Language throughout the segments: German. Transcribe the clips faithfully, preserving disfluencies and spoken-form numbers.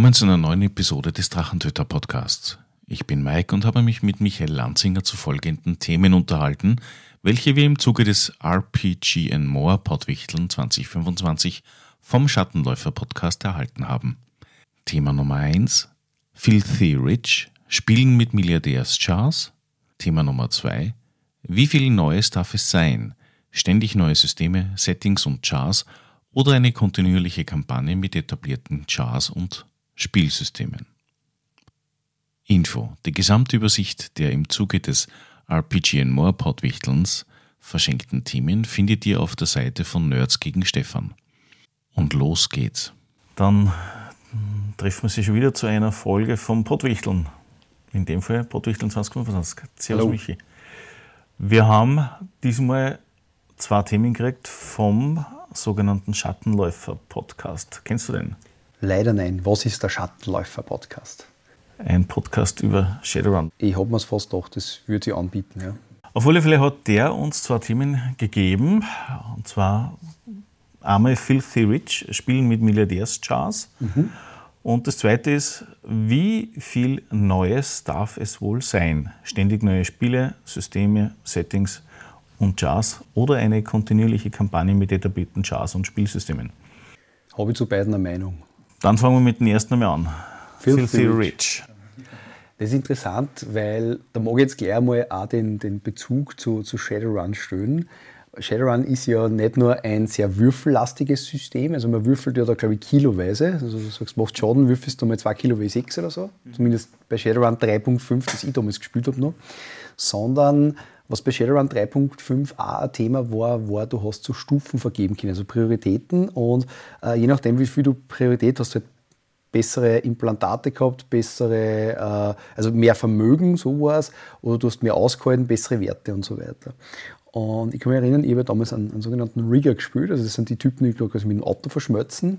Willkommen zu einer neuen Episode des Drachentöter-Podcasts. Ich bin Mike und habe mich mit Michael Lanzinger zu folgenden Themen unterhalten, welche wir im Zuge des R P G and More Pottwichteln zwanzig fünfundzwanzig vom Schattenläufer-Podcast erhalten haben. Thema Nummer eins: Filthy Rich, Spielen mit Milliardärschars. Thema Nummer zwei: Wie viel Neues darf es sein? Ständig neue Systeme, Settings und Chars oder eine kontinuierliche Kampagne mit etablierten Chars und Spielsystemen. Info: Die gesamte Übersicht der im Zuge des R P G and More Pottwichtelns verschenkten Themen findet ihr auf der Seite von Nerds gegen Stefan. Und los geht's. Dann treffen wir sich schon wieder zu einer Folge vom Pottwichteln. In dem Fall Pottwichteln zwanzig fünfundzwanzig. Servus Michi. Wir haben diesmal zwei Themen gekriegt vom sogenannten Schattenläufer-Podcast. Kennst du den? Leider nein. Was ist der Schattenläufer-Podcast? Ein Podcast über Shadowrun. Ich habe mir es fast gedacht, das würde ich anbieten. Ja. Auf alle Fälle hat der uns zwei Themen gegeben. Und zwar einmal Filthy Rich, Spielen mit Milliardärschars. Mhm. Und das zweite ist, wie viel Neues darf es wohl sein? Ständig neue Spiele, Systeme, Settings und Chars oder eine kontinuierliche Kampagne mit etablierten Chars und Spielsystemen? Habe ich zu beiden eine Meinung. Dann fangen wir mit dem ersten einmal an. Filthy, Filthy Rich. Das ist interessant, weil da mag ich jetzt gleich einmal auch den, den Bezug zu, zu Shadowrun stellen. Shadowrun ist ja nicht nur ein sehr würfellastiges System, also man würfelt ja da, glaube ich, kiloweise. Also du sagst, machst Schaden, würfelst du mal zwei Kilo W sechs oder so. Mhm. Zumindest bei Shadowrun drei Punkt fünf, das ich damals gespielt habe noch. Sondern was bei Shadowrun drei Punkt fünf auch ein Thema war, war, du hast so Stufen vergeben können, also Prioritäten. Und äh, je nachdem, wie viel du Priorität hast, halt bessere Implantate gehabt, bessere, äh, also mehr Vermögen, so war es, oder du hast mehr ausgehalten, bessere Werte und so weiter. Und ich kann mich erinnern, ich habe damals einen, einen sogenannten Rigger gespielt, also das sind die Typen, die quasi mit dem Auto verschmelzen.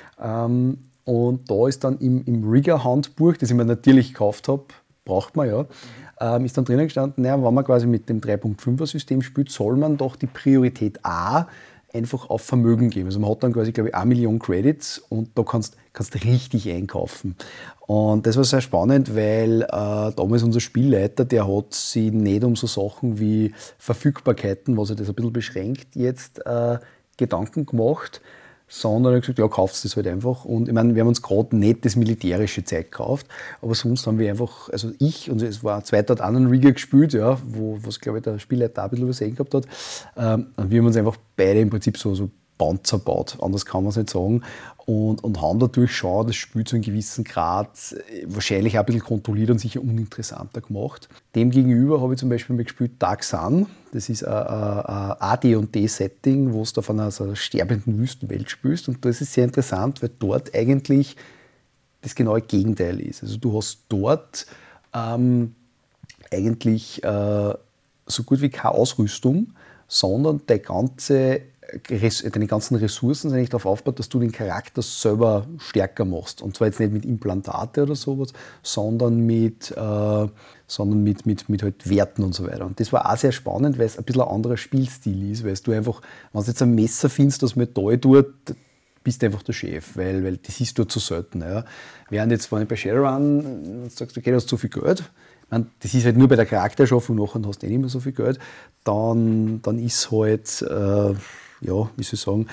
Ähm, und da ist dann im, im Rigger-Handbuch, das ich mir natürlich gekauft habe, braucht man ja, ähm, ist dann drinnen gestanden, naja, wenn man quasi mit dem drei Punkt fünfer System spielt, soll man doch die Priorität A einfach auf Vermögen geben. Also man hat dann quasi, glaube ich, eine Million Credits und da kannst du richtig einkaufen. Und das war sehr spannend, weil äh, damals unser Spielleiter, der hat sich nicht um so Sachen wie Verfügbarkeiten, was er das ein bisschen beschränkt, jetzt äh, Gedanken gemacht, sondern er hat gesagt, ja, kauft das halt einfach. Und ich meine, wir haben uns gerade nicht das militärische Zeug gekauft, aber sonst haben wir einfach, also ich, und es war zwei hat auch einen Rigger gespielt, ja, wo was, glaube ich, der Spielleiter auch ein bisschen übersehen gehabt hat. Ähm, und wir haben uns einfach beide im Prinzip so, so Panzer baut, anders kann man es nicht sagen. Und, und haben dadurch schon das Spiel zu einem gewissen Grad wahrscheinlich auch ein bisschen kontrolliert und sicher uninteressanter gemacht. Demgegenüber habe ich zum Beispiel mal gespielt Dark Sun. Das ist ein, ein, ein A D und D-Setting, wo du auf einer, so einer sterbenden Wüstenwelt spielst. Und das ist sehr interessant, weil dort eigentlich das genaue Gegenteil ist. Also du hast dort ähm, eigentlich äh, so gut wie keine Ausrüstung, sondern der ganze deine ganzen Ressourcen sind nicht darauf aufgebaut, dass du den Charakter selber stärker machst. Und zwar jetzt nicht mit Implantate oder sowas, sondern mit, äh, sondern mit, mit, mit halt Werten und so weiter. Und das war auch sehr spannend, weil es ein bisschen ein anderer Spielstil ist, weil du einfach, wenn du jetzt ein Messer findest, das Metall tut, bist du einfach der Chef, weil, weil das ist dort so selten. Ja. Während jetzt, wenn ich bei Shadowrun sagst, okay, du hast so viel Geld, ich meine, das ist halt nur bei der Charakterschaffung, nachher hast du eh nicht mehr so viel Geld, dann, dann ist halt, äh, ja, wie soll ich sagen,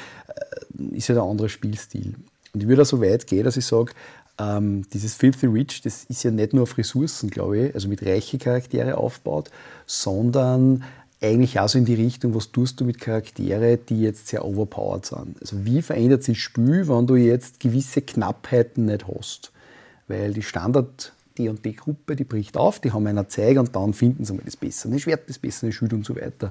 ist ja ein anderer Spielstil. Und ich würde auch so weit gehen, dass ich sage, ähm, dieses Filthy Rich, das ist ja nicht nur auf Ressourcen, glaube ich, also mit reichen Charaktere aufgebaut, sondern eigentlich auch so in die Richtung, was tust du mit Charaktere, die jetzt sehr overpowered sind. Also wie verändert sich das Spiel, wenn du jetzt gewisse Knappheiten nicht hast? Weil die Standard D und D-Gruppe, die bricht auf, die haben einen Zeiger und dann finden sie mal das bessere Schwert, das bessere Schild und so weiter.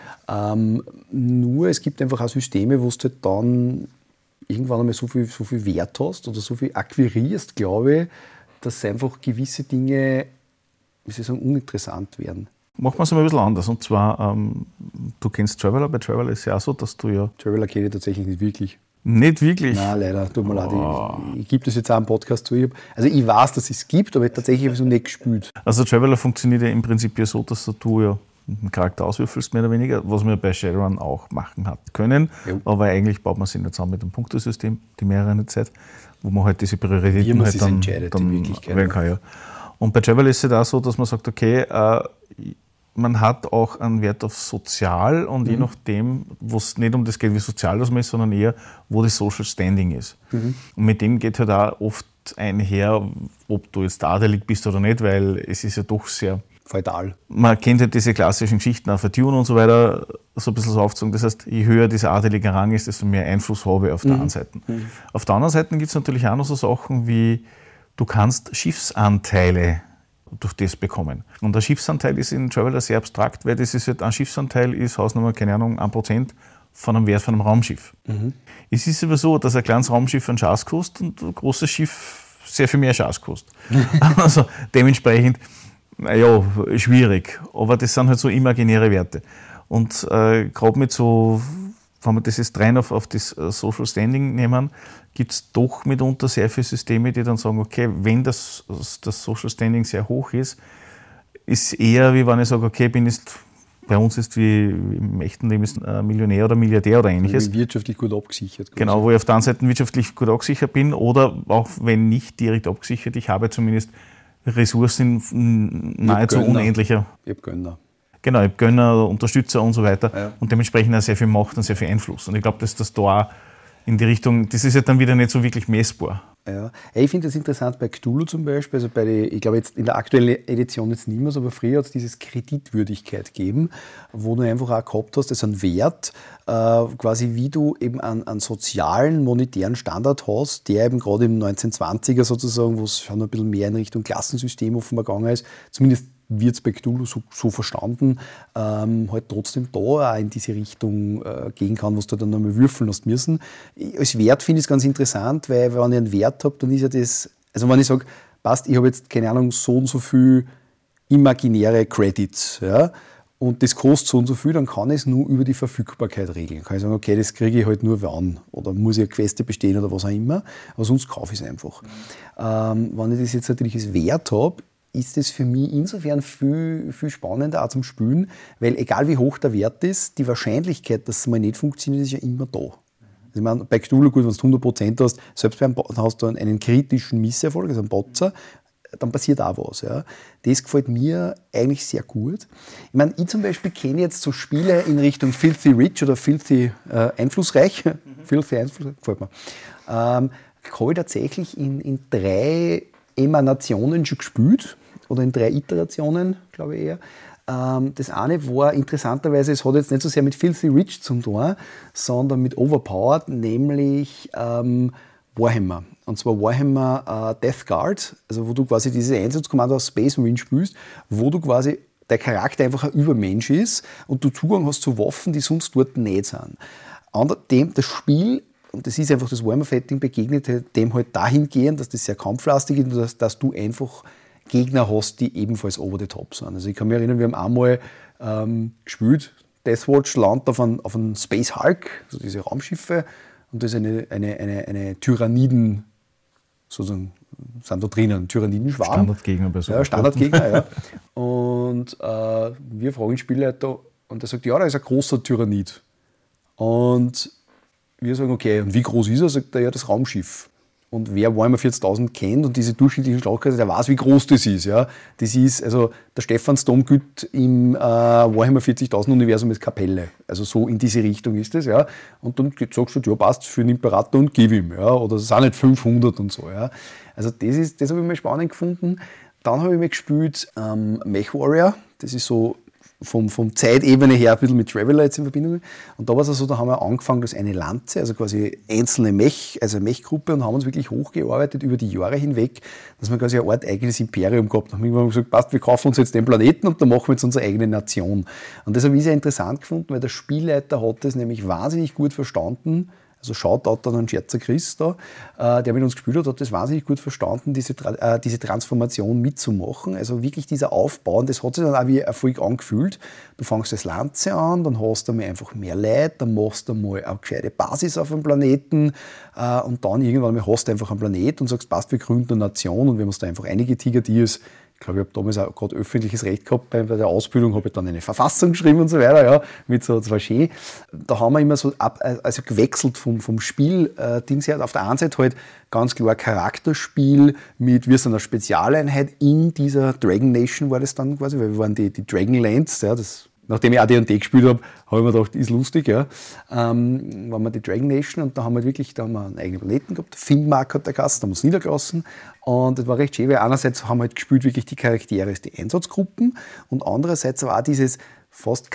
Ähm, nur es gibt einfach auch Systeme, wo du halt dann irgendwann einmal so viel, so viel Wert hast oder so viel akquirierst, glaube ich, dass einfach gewisse Dinge, wie soll ich sagen, uninteressant werden. Machen wir es mal ein bisschen anders. Und zwar, ähm, du kennst Traveller. Bei Traveller ist es ja auch so, dass du ja... Traveller kenne ich tatsächlich nicht wirklich. Nicht wirklich? Nein, leider. Tut mir leid. Oh. Ich, ich gebe das jetzt auch im Podcast zu. Ich hab, also ich weiß, dass es es gibt, aber tatsächlich habe ich es noch nicht gespielt. Also Traveller funktioniert ja im Prinzip ja so, dass du ja einen Charakter auswürfelst, mehr oder weniger, was wir bei Shadowrun auch machen hat können. Ja. Aber eigentlich baut man sich nicht zusammen mit einem Punktesystem, die mehrere Zeit, wo man halt diese Prioritäten halt dann, dann wählen kann. Ja. Und bei Travel ist es auch so, dass man sagt, okay, äh, man hat auch einen Wert auf sozial und mhm. je nachdem, wo es nicht um das geht, wie sozial das man ist, sondern eher, wo das Social Standing ist. Mhm. Und mit dem geht halt auch oft einher, ob du jetzt adelig bist oder nicht, weil es ist ja doch sehr feudal. Man kennt halt diese klassischen Geschichten auf der Dune und so weiter, so ein bisschen so aufgezogen. Das heißt, je höher dieser adelige Rang ist, desto mehr Einfluss habe ich auf der mhm. einen Seite. Mhm. Auf der anderen Seite gibt es natürlich auch noch so Sachen wie, du kannst Schiffsanteile durch das bekommen. Und der Schiffsanteil ist in Traveler sehr abstrakt, weil das ist halt, ein Schiffsanteil ist Hausnummer, keine Ahnung, ein Prozent von einem Wert von einem Raumschiff. Mhm. Es ist aber so, dass ein kleines Raumschiff einen Schatz kostet und ein großes Schiff sehr viel mehr Schatz kostet. Also dementsprechend, naja, schwierig. Aber das sind halt so imaginäre Werte. Und äh, gerade mit so, wenn wir das jetzt rein auf, auf das Social Standing nehmen, gibt es doch mitunter sehr viele Systeme, die dann sagen, okay, wenn das, das Social Standing sehr hoch ist, ist eher wie wenn ich sage, okay, bin jetzt, bei uns ist wie im echten Leben ist ein Millionär oder Milliardär oder ähnliches. Wirtschaftlich gut abgesichert. Quasi. Genau, wo ich auf der einen Seite wirtschaftlich gut abgesichert bin oder auch wenn nicht direkt abgesichert, ich habe zumindest Ressourcen nahezu unendlicher. Ich habe Gönner. Genau, ich habe Gönner, Unterstützer und so weiter ja. und dementsprechend auch sehr viel Macht und sehr viel Einfluss. Und ich glaube, dass das da auch in die Richtung, das ist ja dann wieder nicht so wirklich messbar. Ja. Ich finde das interessant bei Cthulhu zum Beispiel, also bei die, ich glaube jetzt in der aktuellen Edition jetzt nicht mehr so, aber früher hat es dieses Kreditwürdigkeit gegeben, wo du einfach auch gehabt hast, das ist ein Wert, äh, quasi wie du eben einen, einen sozialen, monetären Standard hast, der eben gerade im neunzehnhundertzwanziger sozusagen, wo es schon ein bisschen mehr in Richtung Klassensystem offenbar gegangen ist, zumindest wird es bei Cthulhu so, so verstanden, ähm, halt trotzdem da auch in diese Richtung äh, gehen kann, was du dann nochmal würfeln hast müssen. Als Wert finde ich es ganz interessant, weil wenn ich einen Wert habe, dann ist ja das, also wenn ich sage, passt, ich habe jetzt, keine Ahnung, so und so viel imaginäre Credits, ja, und das kostet so und so viel, dann kann ich es nur über die Verfügbarkeit regeln. Kann ich sagen, okay, das kriege ich halt nur wann oder muss ich eine Queste bestehen oder was auch immer, aber sonst kaufe ich es einfach. Mhm. Ähm, wenn ich das jetzt natürlich als Wert habe, ist das für mich insofern viel, viel spannender auch zum Spielen, weil egal wie hoch der Wert ist, die Wahrscheinlichkeit, dass es mal nicht funktioniert, ist ja immer da. Also ich meine, bei Cthulhu, gut, wenn du hundert Prozent hast, selbst beim Bot hast du einen kritischen Misserfolg, also einen Botzer, dann passiert auch was. Ja. Das gefällt mir eigentlich sehr gut. Ich meine, ich zum Beispiel kenne jetzt so Spiele in Richtung Filthy Rich oder Filthy äh, Einflussreich. Mhm. Filthy Einflussreich, gefällt mir. Ähm, habe ich tatsächlich in, in drei Emanationen schon gespielt. Oder in drei Iterationen, glaube ich eher. Ähm, das eine war interessanterweise, es hat jetzt nicht so sehr mit Filthy Rich zu tun, sondern mit Overpowered, nämlich ähm, Warhammer. Und zwar Warhammer äh, Death Guard, also wo du quasi dieses Einsatzkommando aus Space Marine spielst, wo du quasi der Charakter einfach ein Übermensch ist und du Zugang hast zu Waffen, die sonst dort nicht sind. Ander, dem, das Spiel, und das ist einfach das Warhammer-Setting, begegnet dem halt dahingehend, dass das sehr kampflastig ist und dass, dass du einfach Gegner hast, die ebenfalls over the top sind. Also ich kann mich erinnern, wir haben einmal ähm, gespielt, Deathwatch landet auf einen, auf einen Space Hulk, also diese Raumschiffe, und das ist eine, eine, eine, eine Tyranniden, sozusagen, sind da drinnen, Tyrannidenschwarm. Standardgegner bei so. Ja, Standardgegner, ja. Und äh, wir fragen den Spielleiter und der sagt, ja, da ist ein großer Tyrannid. Und wir sagen, okay, und wie groß ist er? Sagt er, ja, das Raumschiff. Und wer Warhammer vierzigtausend kennt und diese durchschnittlichen Schlagkreise, der weiß, wie groß das ist. Ja. Das ist, also der Stephansdom gilt im äh, Warhammer vierzigtausend Universum als Kapelle. Also so in diese Richtung ist das. Ja. Und dann sagst du, ja, passt für den Imperator und gib ihm. Ja. Oder es sind nicht fünfhundert und so. Ja. Also das, ist, das habe ich mal spannend gefunden. Dann habe ich mal gespielt ähm, Mech Warrior. Das ist so vom, vom Zeitebene her ein bisschen mit Traveler jetzt in Verbindung. Und da war es also, da haben wir angefangen, dass eine Lanze, also quasi einzelne Mech, also eine Mech-Gruppe, und haben uns wirklich hochgearbeitet über die Jahre hinweg, dass wir quasi eine Art eigenes Imperium gehabt haben. Wir haben gesagt, passt, wir kaufen uns jetzt den Planeten und dann machen wir jetzt unsere eigene Nation. Und das habe ich sehr interessant gefunden, weil der Spielleiter hat das nämlich wahnsinnig gut verstanden. Also Shoutout an Scherzer Chris da, äh, der mit uns gespielt hat, hat das wahnsinnig gut verstanden, diese, äh, diese Transformation mitzumachen. Also wirklich dieser Aufbau, und das hat sich dann auch wie Erfolg angefühlt. Du fängst als Lanze an, dann hast du mal einfach mehr Leute, dann machst du mal eine gescheite Basis auf dem Planeten äh, und dann irgendwann mal hast du einfach einen Planet und sagst, passt, wir gründen eine Nation, und wir haben uns da einfach eingetigert, die ist Ich glaube, ich habe damals auch gerade öffentliches Recht gehabt. Bei der Ausbildung habe ich dann eine Verfassung geschrieben und so weiter, ja, mit so zwei Schee. Da haben wir immer so ab, also gewechselt vom, vom Spiel-Dings her. Auf der einen Seite halt ganz klar Charakterspiel mit, wir sind eine Spezialeinheit in dieser Dragon Nation war das dann quasi, weil wir waren die, die Dragonlands, ja, das. Nachdem ich A D und D gespielt habe, habe ich mir gedacht, ist lustig, ja. Ähm, waren wir die Dragon Nation und da haben wir wirklich, da haben wir einen eigenen Planeten gehabt. Finnmark hat der Gast, da haben wir uns niedergelassen. Und das war recht schön, weil einerseits haben wir halt gespielt wirklich die Charaktere, die Einsatzgruppen und andererseits aber auch dieses fast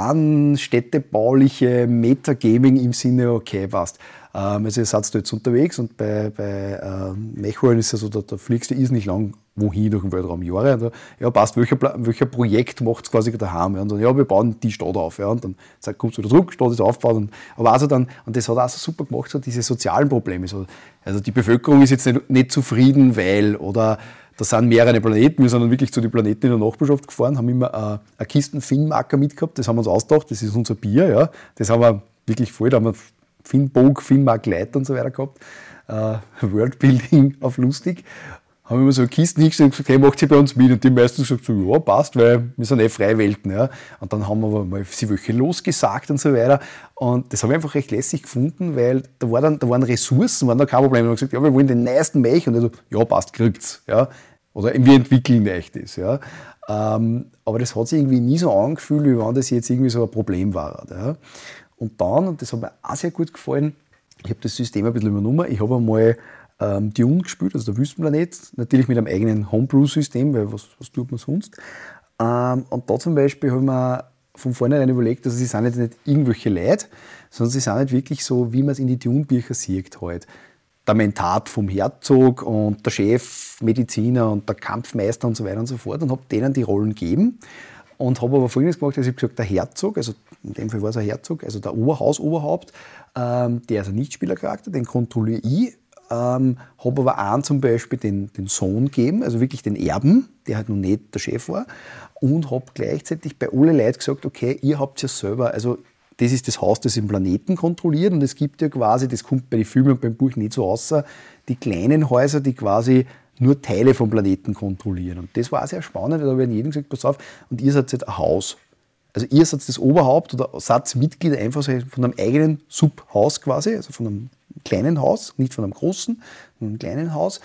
Katan-städtebauliche Metagaming im Sinne, okay, passt. Ähm, also ihr seid da jetzt unterwegs und bei, bei ähm, Mechwarrior ist ja so, da, da fliegst du nicht lang wohin durch den Weltraum, Jahre. Und da, ja, passt, welcher, welcher Projekt macht es quasi daheim? Ja, und dann, ja, wir bauen die Stadt auf. Ja, und dann sagt, kommst du wieder zurück, Stadt ist aufgebaut. Und, aber also dann, und das hat auch so super gemacht, so diese sozialen Probleme. So, also die Bevölkerung ist jetzt nicht, nicht zufrieden, weil, oder da sind mehrere Planeten, wir sind dann wirklich zu den Planeten in der Nachbarschaft gefahren, haben immer äh, eine Kisten Finnmarker mitgehabt, das haben wir uns ausgedacht, das ist unser Bier, ja. Das haben wir wirklich voll, da haben wir Finnbog, Finnmark Light und so weiter gehabt. Äh, Worldbuilding auf lustig. Haben wir immer so Kisten hingestellt und gesagt, hey, macht sie bei uns mit? Und die meisten gesagt so, ja, passt, weil wir sind eh Freiwelten. Ja. Und dann haben wir aber mal sie welche losgesagt und so weiter. Und das habe ich einfach recht lässig gefunden, weil da, war dann, da waren Ressourcen, waren da kein Problem. Wir haben gesagt, ja, wir wollen den neuesten Mech. Und er so, ja, passt, kriegt's. Ja. Oder wir entwickeln euch das. Ja. Ähm, aber das hat sich irgendwie nie so angefühlt, wie wenn das jetzt irgendwie so ein Problem war. Ja. Und dann, und das hat mir auch sehr gut gefallen, ich habe das System ein bisschen übernommen. Ich habe einmal ähm, Dune gespielt, also der Wüstenplanet, natürlich mit einem eigenen Homebrew-System, weil was, was tut man sonst? Ähm, und da zum Beispiel habe ich mir von vornherein überlegt, also sie sind jetzt nicht irgendwelche Leute, sondern sie sind halt wirklich so, wie man es in die Dune-Bücher sieht halt. Der Mentat vom Herzog und der Chef, Mediziner und der Kampfmeister und so weiter und so fort und habe denen die Rollen gegeben. Und habe aber Folgendes gemacht, also ich habe gesagt, der Herzog, also in dem Fall war es ein Herzog, also der Oberhausoberhaupt, ähm, der ist ein Nichtspielercharakter, den kontrolliere ich. Ähm, habe aber einen zum Beispiel den, den Sohn gegeben, also wirklich den Erben, der halt noch nicht der Chef war. Und habe gleichzeitig bei alle Leuten gesagt, okay, ihr habt ja selber, also das ist das Haus, das den Planeten kontrolliert. Und es gibt ja quasi, das kommt bei den Filmen und beim Buch nicht so außer, die kleinen Häuser, die quasi nur Teile vom Planeten kontrollieren. Und das war auch sehr spannend, weil da habe ich jedem gesagt, pass auf, und ihr seid jetzt ein Haus. Also ihr seid das Oberhaupt oder seid Mitglied einfach so von einem eigenen Subhaus quasi, also von einem kleinen Haus, nicht von einem großen, von einem kleinen Haus.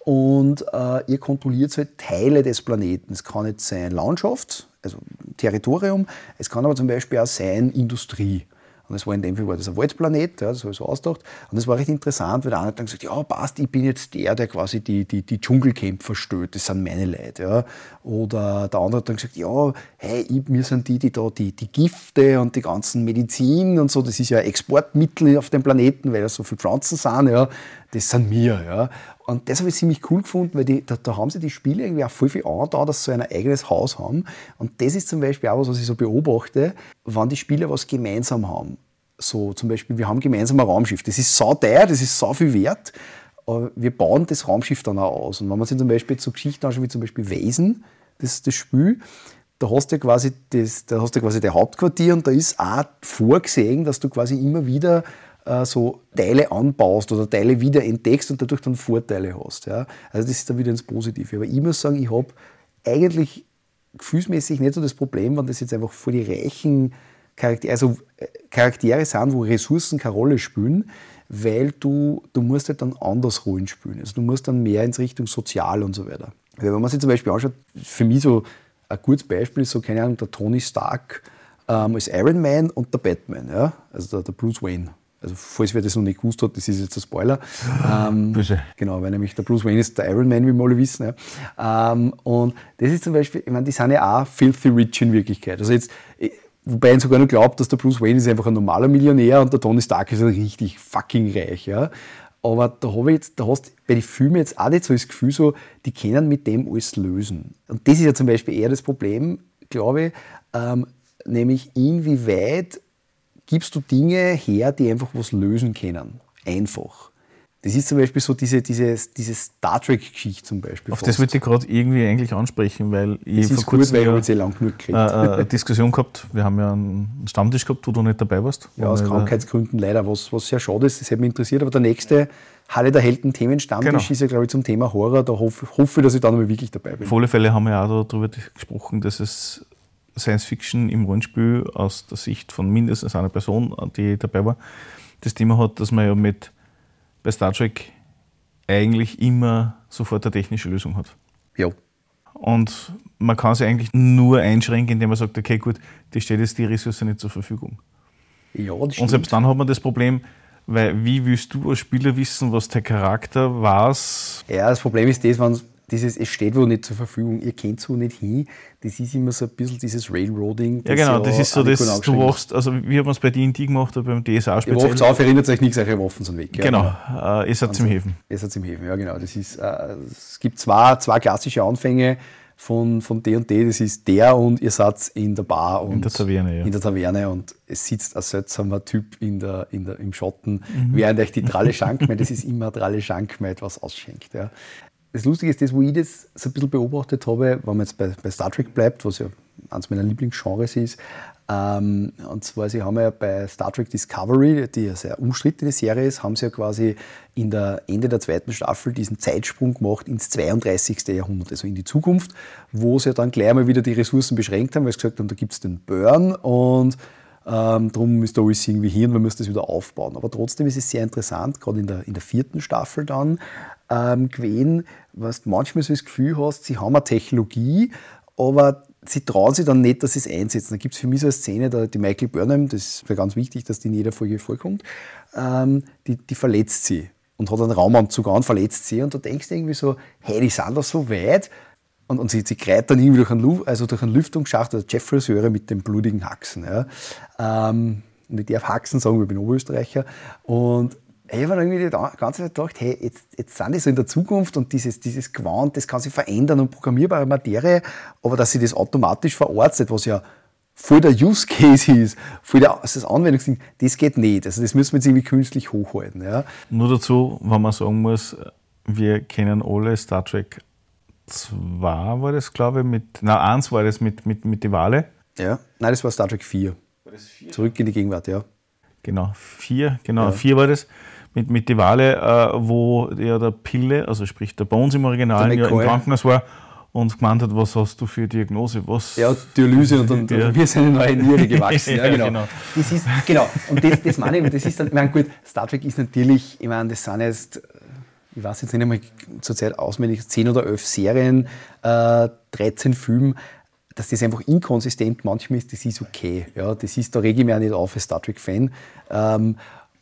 Und äh, ihr kontrolliert halt Teile des Planeten. Es kann jetzt sein Landschaft, also Territorium, es kann aber zum Beispiel auch sein Industrie. Und das war in dem Fall war das ein Waldplanet, ja, das habe ich so ausgedacht. Und das war recht interessant, weil der eine hat dann gesagt, ja passt, ich bin jetzt der, der quasi die, die, die Dschungelcamper stößt, das sind meine Leute. Ja. Oder der andere hat dann gesagt, ja, hey, ich, wir sind die, die da die, die Gifte und die ganzen Medizin und so, das ist ja ein Exportmittel auf dem Planeten, weil da so viele Pflanzen sind, ja, das sind wir. Ja. Und das habe ich ziemlich cool gefunden, weil die, da, da haben sie die Spiele irgendwie auch voll viel angetan, dass sie so ein eigenes Haus haben. Und das ist zum Beispiel auch was, was ich so beobachte, wenn die Spieler was gemeinsam haben. So zum Beispiel, wir haben gemeinsam ein Raumschiff. Das ist sau teuer, das ist sau viel wert, aber wir bauen das Raumschiff dann auch aus. Und wenn man sich zum Beispiel so Geschichten anschaut, wie zum Beispiel Wesen, das, das Spiel, da hast du quasi das, da hast du quasi dein Hauptquartier und da ist auch vorgesehen, dass du quasi immer wieder so Teile anbaust oder Teile wieder entdeckst und dadurch dann Vorteile hast. Ja. Also das ist dann wieder ins Positive. Aber ich muss sagen, ich habe eigentlich gefühlsmäßig nicht so das Problem, wenn das jetzt einfach vor die reichen Charaktere, also Charaktere sind, wo Ressourcen keine Rolle spielen, weil du, du musst halt dann anders Rollen spielen. Also du musst dann mehr in Richtung Sozial und so weiter. Weil wenn man sich zum Beispiel anschaut, für mich so ein gutes Beispiel ist so, keine Ahnung, der Tony Stark ähm, als Iron Man und der Batman, ja? Also der, der Bruce Wayne. Also falls wer das noch nicht gewusst hat, das ist jetzt ein Spoiler. Ähm, Böse. Genau, weil nämlich der Bruce Wayne ist der Iron Man, wie wir alle wissen. Ja. Ähm, und das ist zum Beispiel, ich meine, die sind ja auch filthy rich in Wirklichkeit. Also jetzt, wobei ich sogar noch glaubt, dass der Bruce Wayne ist einfach ein normaler Millionär und der Tony Stark ist richtig fucking reich. Ja. Aber da habe ich jetzt, da hast bei den Filmen jetzt auch nicht so das Gefühl, so, die können mit dem alles lösen. Und das ist ja zum Beispiel eher das Problem, glaube ich, ähm, nämlich inwieweit gibst du Dinge her, die einfach was lösen können. Einfach. Das ist zum Beispiel so diese, diese, diese Star Trek-Geschichte zum Beispiel. Auf fast. Das wollte ich gerade irgendwie eigentlich ansprechen, weil ich vor kurzem gut, weil ich lang genug äh, eine Diskussion gehabt. Wir haben ja einen Stammtisch gehabt, wo du nicht dabei warst. Ja, aus Krankheitsgründen leider, was, was sehr schade ist. Das hätte mich interessiert. Aber der nächste Halle der Helden-Themen-Stammtisch genau. ist ja, glaube ich, zum Thema Horror. Da hoffe, hoffe ich, dass ich da nochmal wirklich dabei bin. Auf alle Fälle haben wir ja auch darüber gesprochen, dass es Science-Fiction im Rollenspiel aus der Sicht von mindestens einer Person, die dabei war, das Thema hat, dass man ja mit bei Star Trek eigentlich immer sofort eine technische Lösung hat. Ja. Und man kann sich eigentlich nur einschränken, indem man sagt, okay, gut, die steht jetzt die Ressource nicht zur Verfügung. Ja, das Und stimmt. selbst dann hat man das Problem, weil wie willst du als Spieler wissen, was der Charakter war? Ja, das Problem ist das, wenn dieses, es steht wohl nicht zur Verfügung, ihr kennt so nicht hin, das ist immer so ein bisschen dieses Railroading. Ja genau, das ist so, das, du wachst, also wie haben wir es bei D und D gemacht oder beim D S A speziell? Ihr wacht auf, erinnert euch nichts, eure Waffen sind weg. Ja, genau, genau. Äh, es hat zum Häfen. Es hat zum Häfen, ja genau. Das ist, äh, es gibt zwei, zwei klassische Anfänge von, von D und D, das ist der und ihr seid in der Bar und in der Taverne, ja. in der Taverne und es sitzt ein seltsamer Typ in der, in der, im Schatten, mhm. während euch die Dralle Schankmeid, das ist immer eine Dralle Schankmeid, was ausschenkt. Ja. Das Lustige ist das, wo ich das so ein bisschen beobachtet habe, wenn man jetzt bei, bei Star Trek bleibt, was ja eines meiner Lieblingsgenres ist. Ähm, und zwar, sie haben ja bei Star Trek Discovery, die eine sehr umstrittene Serie ist, haben sie ja quasi in der Ende der zweiten Staffel diesen Zeitsprung gemacht ins zweiunddreißigste Jahrhundert, also in die Zukunft, wo sie ja dann gleich mal wieder die Ressourcen beschränkt haben, weil sie gesagt haben, da gibt es den Burn und ähm, darum müsst ihr alles irgendwie hin, man muss das wieder aufbauen. Aber trotzdem ist es sehr interessant, gerade in der, in der vierten Staffel dann, ähm, gewesen, was du manchmal so das Gefühl hast, sie haben eine Technologie, aber sie trauen sich dann nicht, dass sie es einsetzen. Da gibt es für mich so eine Szene, da die Michael Burnham, das ist ganz wichtig, dass die in jeder Folge vorkommt, ähm, die, die verletzt sie und hat einen Raumanzug an, verletzt sie und du denkst irgendwie so, hey, die sind da so weit und, und sie, sie kreit dann irgendwie durch einen, Lu- also durch einen Lüftungsschacht, also Jeff-Friseure mit den blutigen Haxen. Ja. Ähm, und ich darf Haxen sagen, ich bin Oberösterreicher und ich habe mir irgendwie die ganze Zeit gedacht, hey, jetzt, jetzt sind die so in der Zukunft und dieses, dieses Gewand, das kann sich verändern und programmierbare Materie, aber dass sie das automatisch verortet, was ja voll der Use Case ist, voll der, das Anwendungsding, das geht nicht. Also das müssen wir jetzt irgendwie künstlich hochhalten. Ja. Nur dazu, wenn man sagen muss, wir kennen alle Star Trek zwei war das, glaube ich, mit, nein, eins war das mit, mit, mit die Wale. Ja, nein, das war Star Trek vier. War das vier? Zurück in die Gegenwart, ja. Genau, vier, genau, ja. vier war das. Mit, mit die Wale, äh, wo ja der Pille, also sprich der Bones im Original, ja im Krankenhaus war und gemeint hat, was hast du für Diagnose? Was? Ja, Dialyse und dann ja. Mir ist eine neue Niere gewachsen. Ja, genau. genau. Das ist, genau. Und das, das meine ich, das ist dann, ich meine, gut, Star Trek ist natürlich, ich meine, das sind jetzt, ich weiß jetzt nicht einmal zurzeit auswendig, zehn oder elf Serien, äh, dreizehn Filme, dass das einfach inkonsistent manchmal ist, das ist okay. Ja, das ist, da rege ich mich auch nicht auf als Star Trek-Fan. Ähm,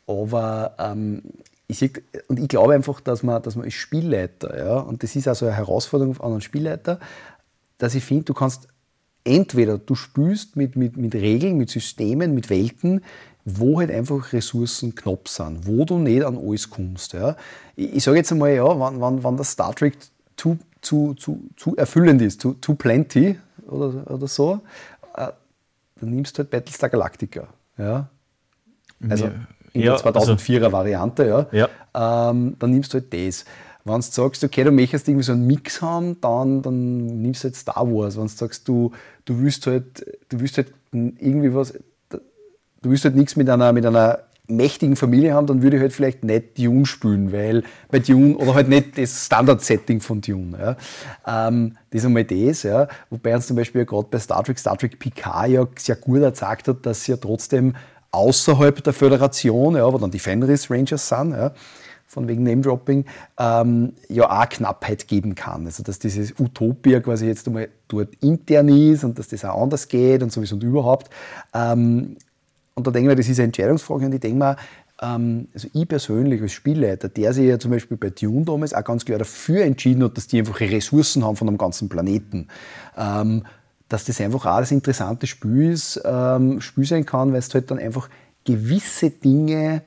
aber ähm, ich sehe, und ich glaube einfach, dass man, dass man als Spielleiter, ja, und das ist also eine Herausforderung an einen Spielleiter, dass ich finde, du kannst entweder, du spielst mit, mit, mit Regeln, mit Systemen, mit Welten, wo halt einfach Ressourcen knapp sind, wo du nicht an alles kommst. Ja. Ich, ich sage jetzt einmal, ja, wenn, wenn, wenn das Star Trek zu, zu, zu, zu erfüllend ist, zu, zu plenty oder, oder so, äh, dann nimmst du halt Battlestar Galactica. Ja. Also, in der ja, zweitausendvierer also, Variante, ja, ja. Ähm, dann nimmst du halt das. Wenn du sagst, okay, du möchtest irgendwie so einen Mix haben, dann, dann nimmst du halt Star Wars. Wenn du sagst, du, du willst halt, du willst halt irgendwie was, du willst halt nichts mit einer, mit einer mächtigen Familie haben, dann würde ich halt vielleicht nicht Dune spielen, weil bei Dune, oder halt nicht das Standard-Setting von Dune. Ja. Ähm, das ist einmal das, ja. Wobei uns zum Beispiel ja gerade bei Star Trek, Star Trek Picard ja sehr gut gezeigt hat, dass sie ja trotzdem außerhalb der Föderation, ja, wo dann die Fenris Rangers sind, ja, von wegen Name-Dropping, ähm, ja auch Knappheit geben kann. Also dass dieses Utopia quasi jetzt einmal dort intern ist und dass das auch anders geht und sowieso und überhaupt. Ähm, und da denke ich mir, das ist eine Entscheidungsfrage und ich denke mir, ähm, also ich persönlich als Spielleiter, der sich ja zum Beispiel bei Dune damals auch ganz klar dafür entschieden hat, dass die einfach Ressourcen haben von einem ganzen Planeten, ähm, dass das einfach auch das interessante Spiel, ist, ähm, Spiel sein kann, weil du halt dann einfach gewisse Dinge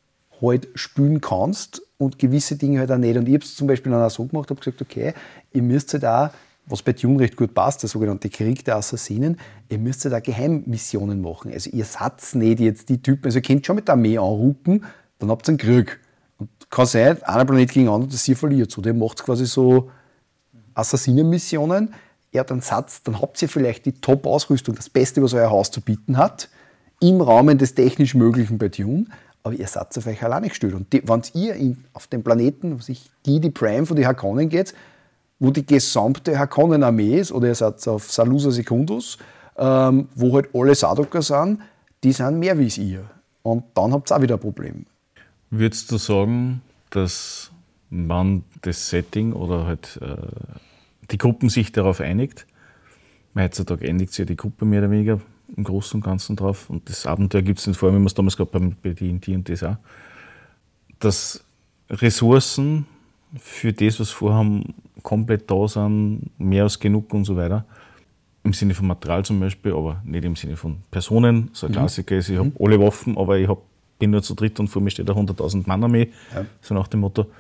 halt spielen kannst und gewisse Dinge halt auch nicht. Und ich habe es zum Beispiel dann auch so gemacht, habe gesagt, okay, ihr müsst halt auch, was bei Dune recht gut passt, der sogenannte Krieg der Assassinen, ihr müsst halt auch Geheimmissionen machen. Also ihr seid nicht jetzt die Typen, also ihr könnt schon mit der Armee anrucken, dann habt ihr einen Krieg. Und kann sein, einer Planet gegen den anderen, dass sie verliert. So, der macht quasi so Assassinenmissionen. Er hat einen Satz, dann habt ihr vielleicht die Top-Ausrüstung, das Beste, was euer Haus zu bieten hat, im Rahmen des technisch Möglichen bei Dune, aber ihr seid auf euch alleine gestellt. Und die, wenn ihr in, auf dem Planeten, wo sich die, die Prime von den Harkonnen geht, wo die gesamte Harkonnen-Armee ist, oder ihr seid auf Salusa Secundus, ähm, wo halt alle Sardaukar sind, die sind mehr wie ihr. Und dann habt ihr auch wieder ein Problem. Würdest du sagen, dass man das Setting oder halt äh, die Gruppen sich darauf einigt? Heutzutage einigt sich ja die Gruppe mehr oder weniger im Großen und Ganzen drauf. Und das Abenteuer gibt es nicht, vor allem, wie wir es damals gehabt haben bei D und D und das auch. Dass Ressourcen für das, was wir vorhaben, komplett da sind, mehr als genug und so weiter. Im Sinne von Material zum Beispiel, aber nicht im Sinne von Personen. So ein mhm. Klassiker ist, ich habe mhm. alle Waffen, aber ich hab, bin nur zu dritt und vor mir steht eine hunderttausend Mann-Armee. Ja. So nach dem Motto.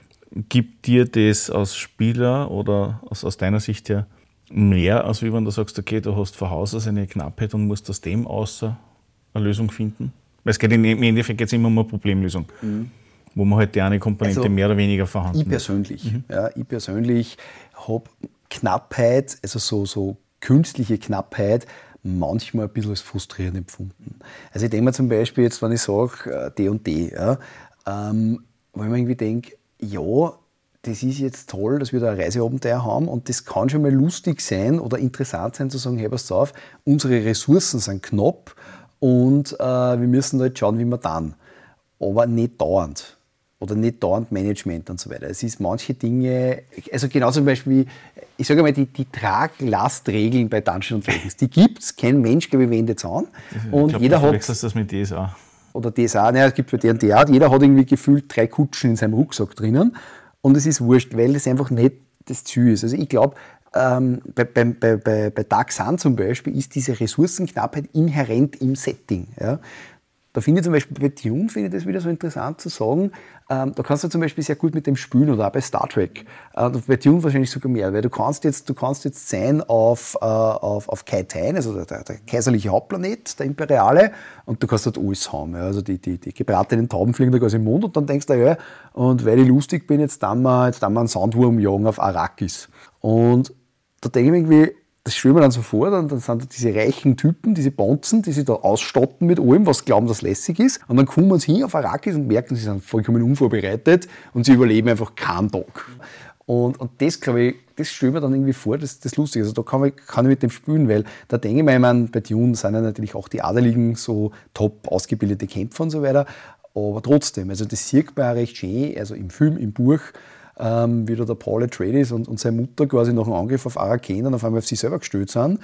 Gibt dir das als Spieler oder aus, aus deiner Sicht her mehr, als wenn du sagst, okay, du hast von Haus aus eine Knappheit und musst aus dem außer eine Lösung finden? Weil es geht im Endeffekt geht's immer um eine Problemlösung, mhm. wo man halt die eine Komponente also, mehr oder weniger vorhanden ich persönlich, mhm. ja, ich persönlich habe Knappheit, also so, so künstliche Knappheit, manchmal ein bisschen als frustrierend empfunden. Also ich denke mir zum Beispiel jetzt, wenn ich sage, D und D, ja, ähm, wo ich mir irgendwie denke, ja, das ist jetzt toll, dass wir da ein Reiseabenteuer haben und das kann schon mal lustig sein oder interessant sein zu sagen, hey, pass auf, unsere Ressourcen sind knapp und äh, wir müssen halt schauen, wie wir dann. Aber nicht dauernd. Oder nicht dauernd Management und so weiter. Es ist manche Dinge, also genau zum Beispiel, ich sage mal, die, die Trag-Last-Regeln bei Dungeons and Dragons, die gibt es, kein Mensch, glaube ich, wendet es an. Und ich glaub, jeder du verwechselst hat, das mit D S A. Oder D S A, naja, es gibt für D und D auch, jeder hat irgendwie gefühlt drei Kutschen in seinem Rucksack drinnen. Und es ist wurscht, weil das einfach nicht das Ziel ist. Also ich glaube, ähm, bei, bei, bei, bei Dark Sun zum Beispiel ist diese Ressourcenknappheit inhärent im Setting. Ja. Da finde ich zum Beispiel bei Dune finde ich das wieder so interessant zu sagen, ähm, da kannst du zum Beispiel sehr gut mit dem spielen oder auch bei Star Trek. Äh, bei Dune wahrscheinlich sogar mehr, weil du kannst jetzt, du kannst jetzt sein auf, äh, auf, auf Kaitain, also der, der kaiserliche Hauptplanet, der Imperiale, und du kannst dort alles haben. Ja. Also die, die, die gebratenen Tauben fliegen da quasi im Mund und dann denkst du, ja, und weil ich lustig bin, jetzt dann mal, jetzt dann mal einen Sandwurm jagen auf Arrakis. Und da denke ich mir irgendwie, das stellen wir dann so vor, dann, dann sind da diese reichen Typen, diese Bonzen, die sich da ausstatten mit allem, was glauben, das lässig ist. Und dann kommen sie hin auf Arrakis und merken, sie sind vollkommen unvorbereitet und sie überleben einfach keinen Tag. Und, und das, glaube ich, das stellen wir dann irgendwie vor, das ist lustig. Also da kann, man, kann ich mit dem spielen, weil da denke ich mir, ich meine, bei Dune sind ja natürlich auch die Adeligen so top ausgebildete Kämpfer und so weiter. Aber trotzdem, also das sieht man auch recht schön, also im Film, im Buch, Ähm, wie da der Paul Atreides und, und seine Mutter quasi nach einem Angriff auf Arrakeen dann auf einmal auf sich selber gestellt sind.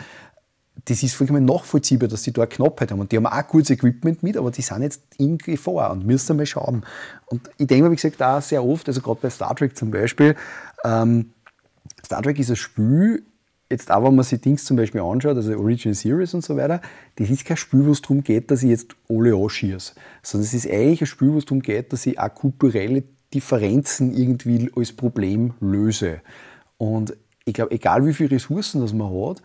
Das ist vollkommen nachvollziehbar, dass die da eine Knappheit haben. Und die haben auch gutes Equipment mit, aber die sind jetzt in Gefahr und müssen mal schauen. Und ich denke mir, wie gesagt, auch sehr oft, also gerade bei Star Trek zum Beispiel, ähm, Star Trek ist ein Spiel, jetzt auch wenn man sich Dings zum Beispiel anschaut, also Original Series und so weiter, das ist kein Spiel, wo es darum geht, dass ich jetzt alle anschieße. Sondern es ist eigentlich ein Spiel, wo es darum geht, dass ich auch kulturelle Differenzen irgendwie als Problem löse. Und ich glaube, egal wie viele Ressourcen das man hat,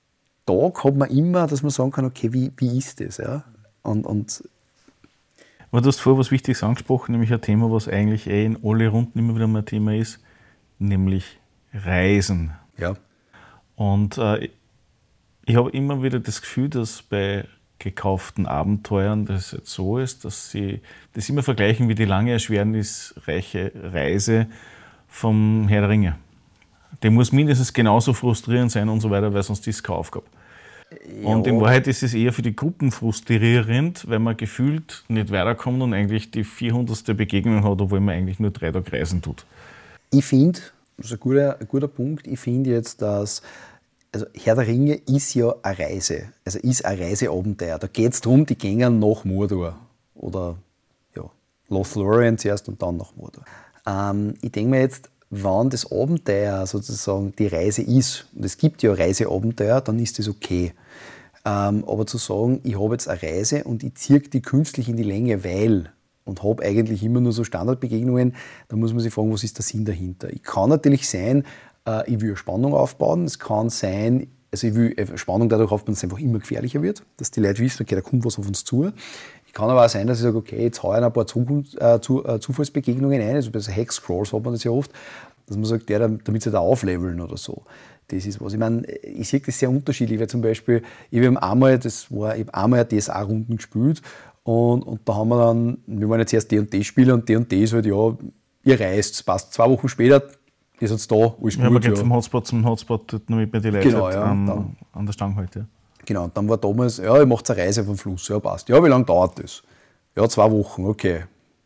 da hat man immer, dass man sagen kann, okay, wie, wie ist das? Ja? Und, und Aber du hast vorher was Wichtiges angesprochen, nämlich ein Thema, was eigentlich eh in alle Runden immer wieder mal ein Thema ist, nämlich Reisen. Ja. Und äh, ich habe immer wieder das Gefühl, dass bei gekauften Abenteuern das jetzt so ist, dass sie das immer vergleichen wie die lange, erschwernisreiche Reise vom Herr der Ringe. Die muss mindestens genauso frustrierend sein und so weiter, weil sonst ist es keine Aufgabe. Ja. Und in Wahrheit ist es eher für die Gruppen frustrierend, weil man gefühlt nicht weiterkommt und eigentlich die vierhundertste Begegnung hat, obwohl man eigentlich nur drei Tage reisen tut. Ich finde, das ist ein guter, ein guter Punkt, ich finde jetzt, dass also Herr der Ringe ist ja eine Reise, also ist ein Reiseabenteuer. Da geht es darum, die gehen nach Mordor oder ja, Lothlorien zuerst und dann nach Mordor. Ähm, ich denke mir jetzt, wenn das Abenteuer sozusagen die Reise ist, und es gibt ja Reiseabenteuer, dann ist das okay. Ähm, aber zu sagen, ich habe jetzt eine Reise und ich ziehe die künstlich in die Länge, weil und habe eigentlich immer nur so Standardbegegnungen, da muss man sich fragen, was ist der Sinn dahinter? Ich kann natürlich sein, ich will Spannung aufbauen. Es kann sein, also ich will Spannung dadurch aufbauen, dass es einfach immer gefährlicher wird, dass die Leute wissen, okay, da kommt was auf uns zu. Kann aber auch sein, dass ich sage, okay, jetzt haue ich ein paar Zukunft, äh, zu, äh, Zufallsbegegnungen ein, also bei so Hex-Scrolls hat man das ja oft, dass man sagt, ja, damit sie da aufleveln oder so. Das ist was. Ich meine, ich sehe das sehr unterschiedlich, weil zum Beispiel, ich habe einmal, das war, ich habe einmal eine D S A-Runden gespielt und, und da haben wir dann, wir waren jetzt erst D und D-Spieler und D und D ist halt, ja, ihr reist, es passt. Zwei Wochen später, ihr seid da, alles ja, gut. man geht ja. vom Hotspot zum Hotspot, damit man die Leute Genau, halt ja, an, dann, an der Stange hält. Ja. Genau, und dann war damals, ja, ihr macht eine Reise vom Fluss, ja, passt. Ja, wie lange dauert das? Ja, zwei Wochen, okay.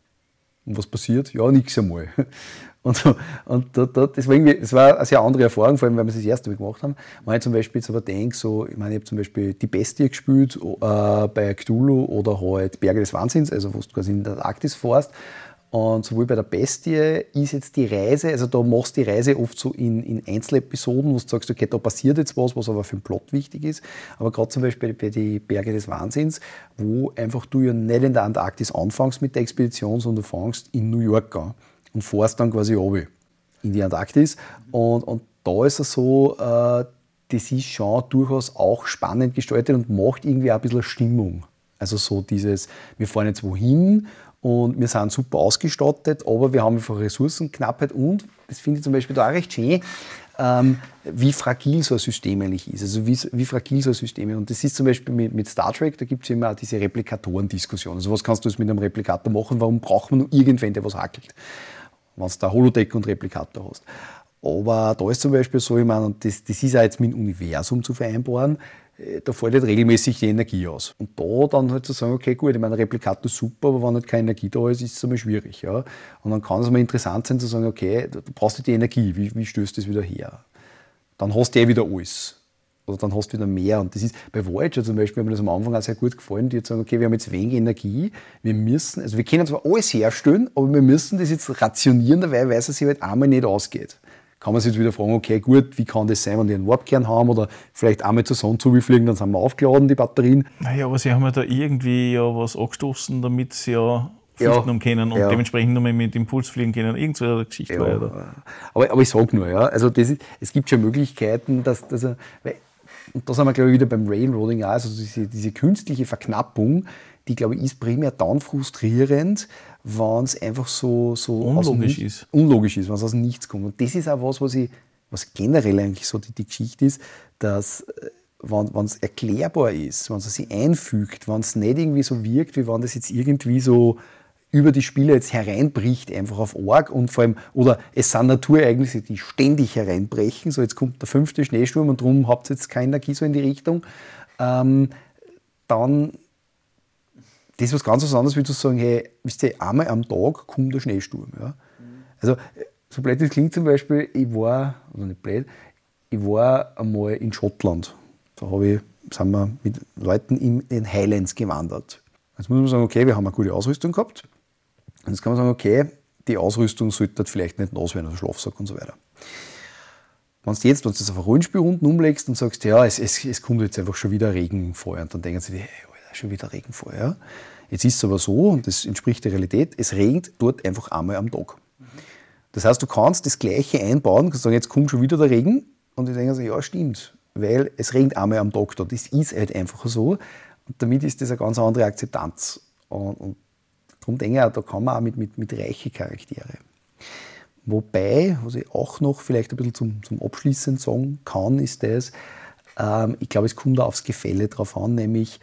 Und was passiert? Ja, nichts einmal. Und, und da, da, das, war irgendwie, das war eine sehr andere Erfahrung, vor allem, weil wir es das erste Mal gemacht haben. Wenn ich zum Beispiel jetzt aber denke, so, ich meine, ich habe zum Beispiel die Bestie gespielt äh, bei Cthulhu oder halt Berge des Wahnsinns, also wo du quasi in der Antarktis fährst. Und sowohl bei der Bestie ist jetzt die Reise, also da machst du die Reise oft so in, in Einzelepisoden, wo du sagst, okay, da passiert jetzt was, was aber für den Plot wichtig ist. Aber gerade zum Beispiel bei den Berge des Wahnsinns, wo einfach du ja nicht in der Antarktis anfängst mit der Expedition, sondern du fängst in New York an und fährst dann quasi runter in die Antarktis. Und, und da ist es so, äh, das ist schon durchaus auch spannend gestaltet und macht irgendwie auch ein bisschen Stimmung. Also so dieses, wir fahren jetzt wohin und wir sind super ausgestattet, aber wir haben einfach Ressourcenknappheit und, das finde ich zum Beispiel da auch recht schön, ähm, wie fragil so ein System eigentlich ist, also wie, wie fragil so ein System ist. Und das ist zum Beispiel mit, mit Star Trek, da gibt es immer auch diese Replikatoren-Diskussion. Also was kannst du jetzt mit einem Replikator machen, warum braucht man nur irgendwen, der was hackelt, wenn du da Holodeck und Replikator hast. Aber da ist zum Beispiel so, ich meine, und das, das ist auch jetzt mit dem Universum zu vereinbaren, da fällt halt regelmäßig die Energie aus. Und da dann halt zu sagen, okay, gut, ich meine, Replikator ist super, aber wenn halt keine Energie da ist, ist es einmal schwierig. Ja? Und dann kann es mal interessant sein zu sagen, okay, du brauchst halt die Energie, wie, wie stößt das wieder her? Dann hast du eh wieder alles. Oder dann hast du wieder mehr. Und das ist bei Voyager zum Beispiel, hat mir das am Anfang auch sehr gut gefallen, die jetzt sagen, okay, wir haben jetzt wenig Energie, wir müssen, also wir können zwar alles herstellen, aber wir müssen das jetzt rationieren, dabei, weil es sich halt einmal nicht ausgeht. Kann man sich jetzt wieder fragen, okay, gut, wie kann das sein, wenn die einen Warpkern haben oder vielleicht einmal zur Sonne zufliegen, dann sind wir aufgeladen, die Batterien. Naja, aber sie haben ja da irgendwie ja was angestoßen, damit sie ja Pflichten Ja, umkennen und ja. dementsprechend nur mit Impuls fliegen können. Irgend so eine Geschichte Ja, war ja da. aber, aber ich sage nur, ja, also das ist, es gibt schon Möglichkeiten, dass, dass er, weil, und da sind wir, glaube ich, wieder beim Railroading auch, also diese, diese künstliche Verknappung, die, glaube ich, ist primär dann frustrierend, wenn es einfach so, so unlogisch aus, ist. Unlogisch ist, wenn es aus dem Nichts kommt. Und das ist auch was, was, ich, was generell eigentlich so die, die Geschichte ist, dass wenn es erklärbar ist, wenn es sich einfügt, wenn es nicht irgendwie so wirkt, wie wenn das jetzt irgendwie so über die Spieler jetzt hereinbricht, einfach auf Org und vor allem, oder es sind Naturereignisse, die ständig hereinbrechen, so jetzt kommt der fünfte Schneesturm und darum habt ihr jetzt keine Energie so in die Richtung, ähm, dann das ist was ganz was anderes, wie zu sagen, hey, wisst ihr, einmal am Tag kommt der Schneesturm. Ja? Mhm. Also, so blöd das klingt zum Beispiel, ich war, also nicht blöd, ich war einmal in Schottland. Da habe ich, sind wir mit Leuten in den Highlands gewandert. Jetzt muss man sagen, okay, wir haben eine gute Ausrüstung gehabt. Und jetzt kann man sagen, okay, die Ausrüstung sollte vielleicht nicht nass werden, also Schlafsack und so weiter. Wenn du jetzt, wenn du das auf ein Rollenspiel unten umlegst und sagst, ja, es, es, es kommt jetzt einfach schon wieder Regen vor, und dann denken sie, hey, schon wieder Regen vor. Ja? Jetzt ist es aber so, und das entspricht der Realität, es regnet dort einfach einmal am Tag. Mhm. Das heißt, du kannst das Gleiche einbauen, kannst sagen, jetzt kommt schon wieder der Regen, und die denken sich, ja, stimmt, weil es regnet einmal am Tag dort. Das ist halt einfach so, und damit ist das eine ganz andere Akzeptanz. Und, und darum denke ich auch, da kann man auch mit, mit, mit reichen Charaktere. Wobei, was ich auch noch vielleicht ein bisschen zum, zum Abschließen sagen kann, ist das, ähm, ich glaube, es kommt da aufs Gefälle drauf an, nämlich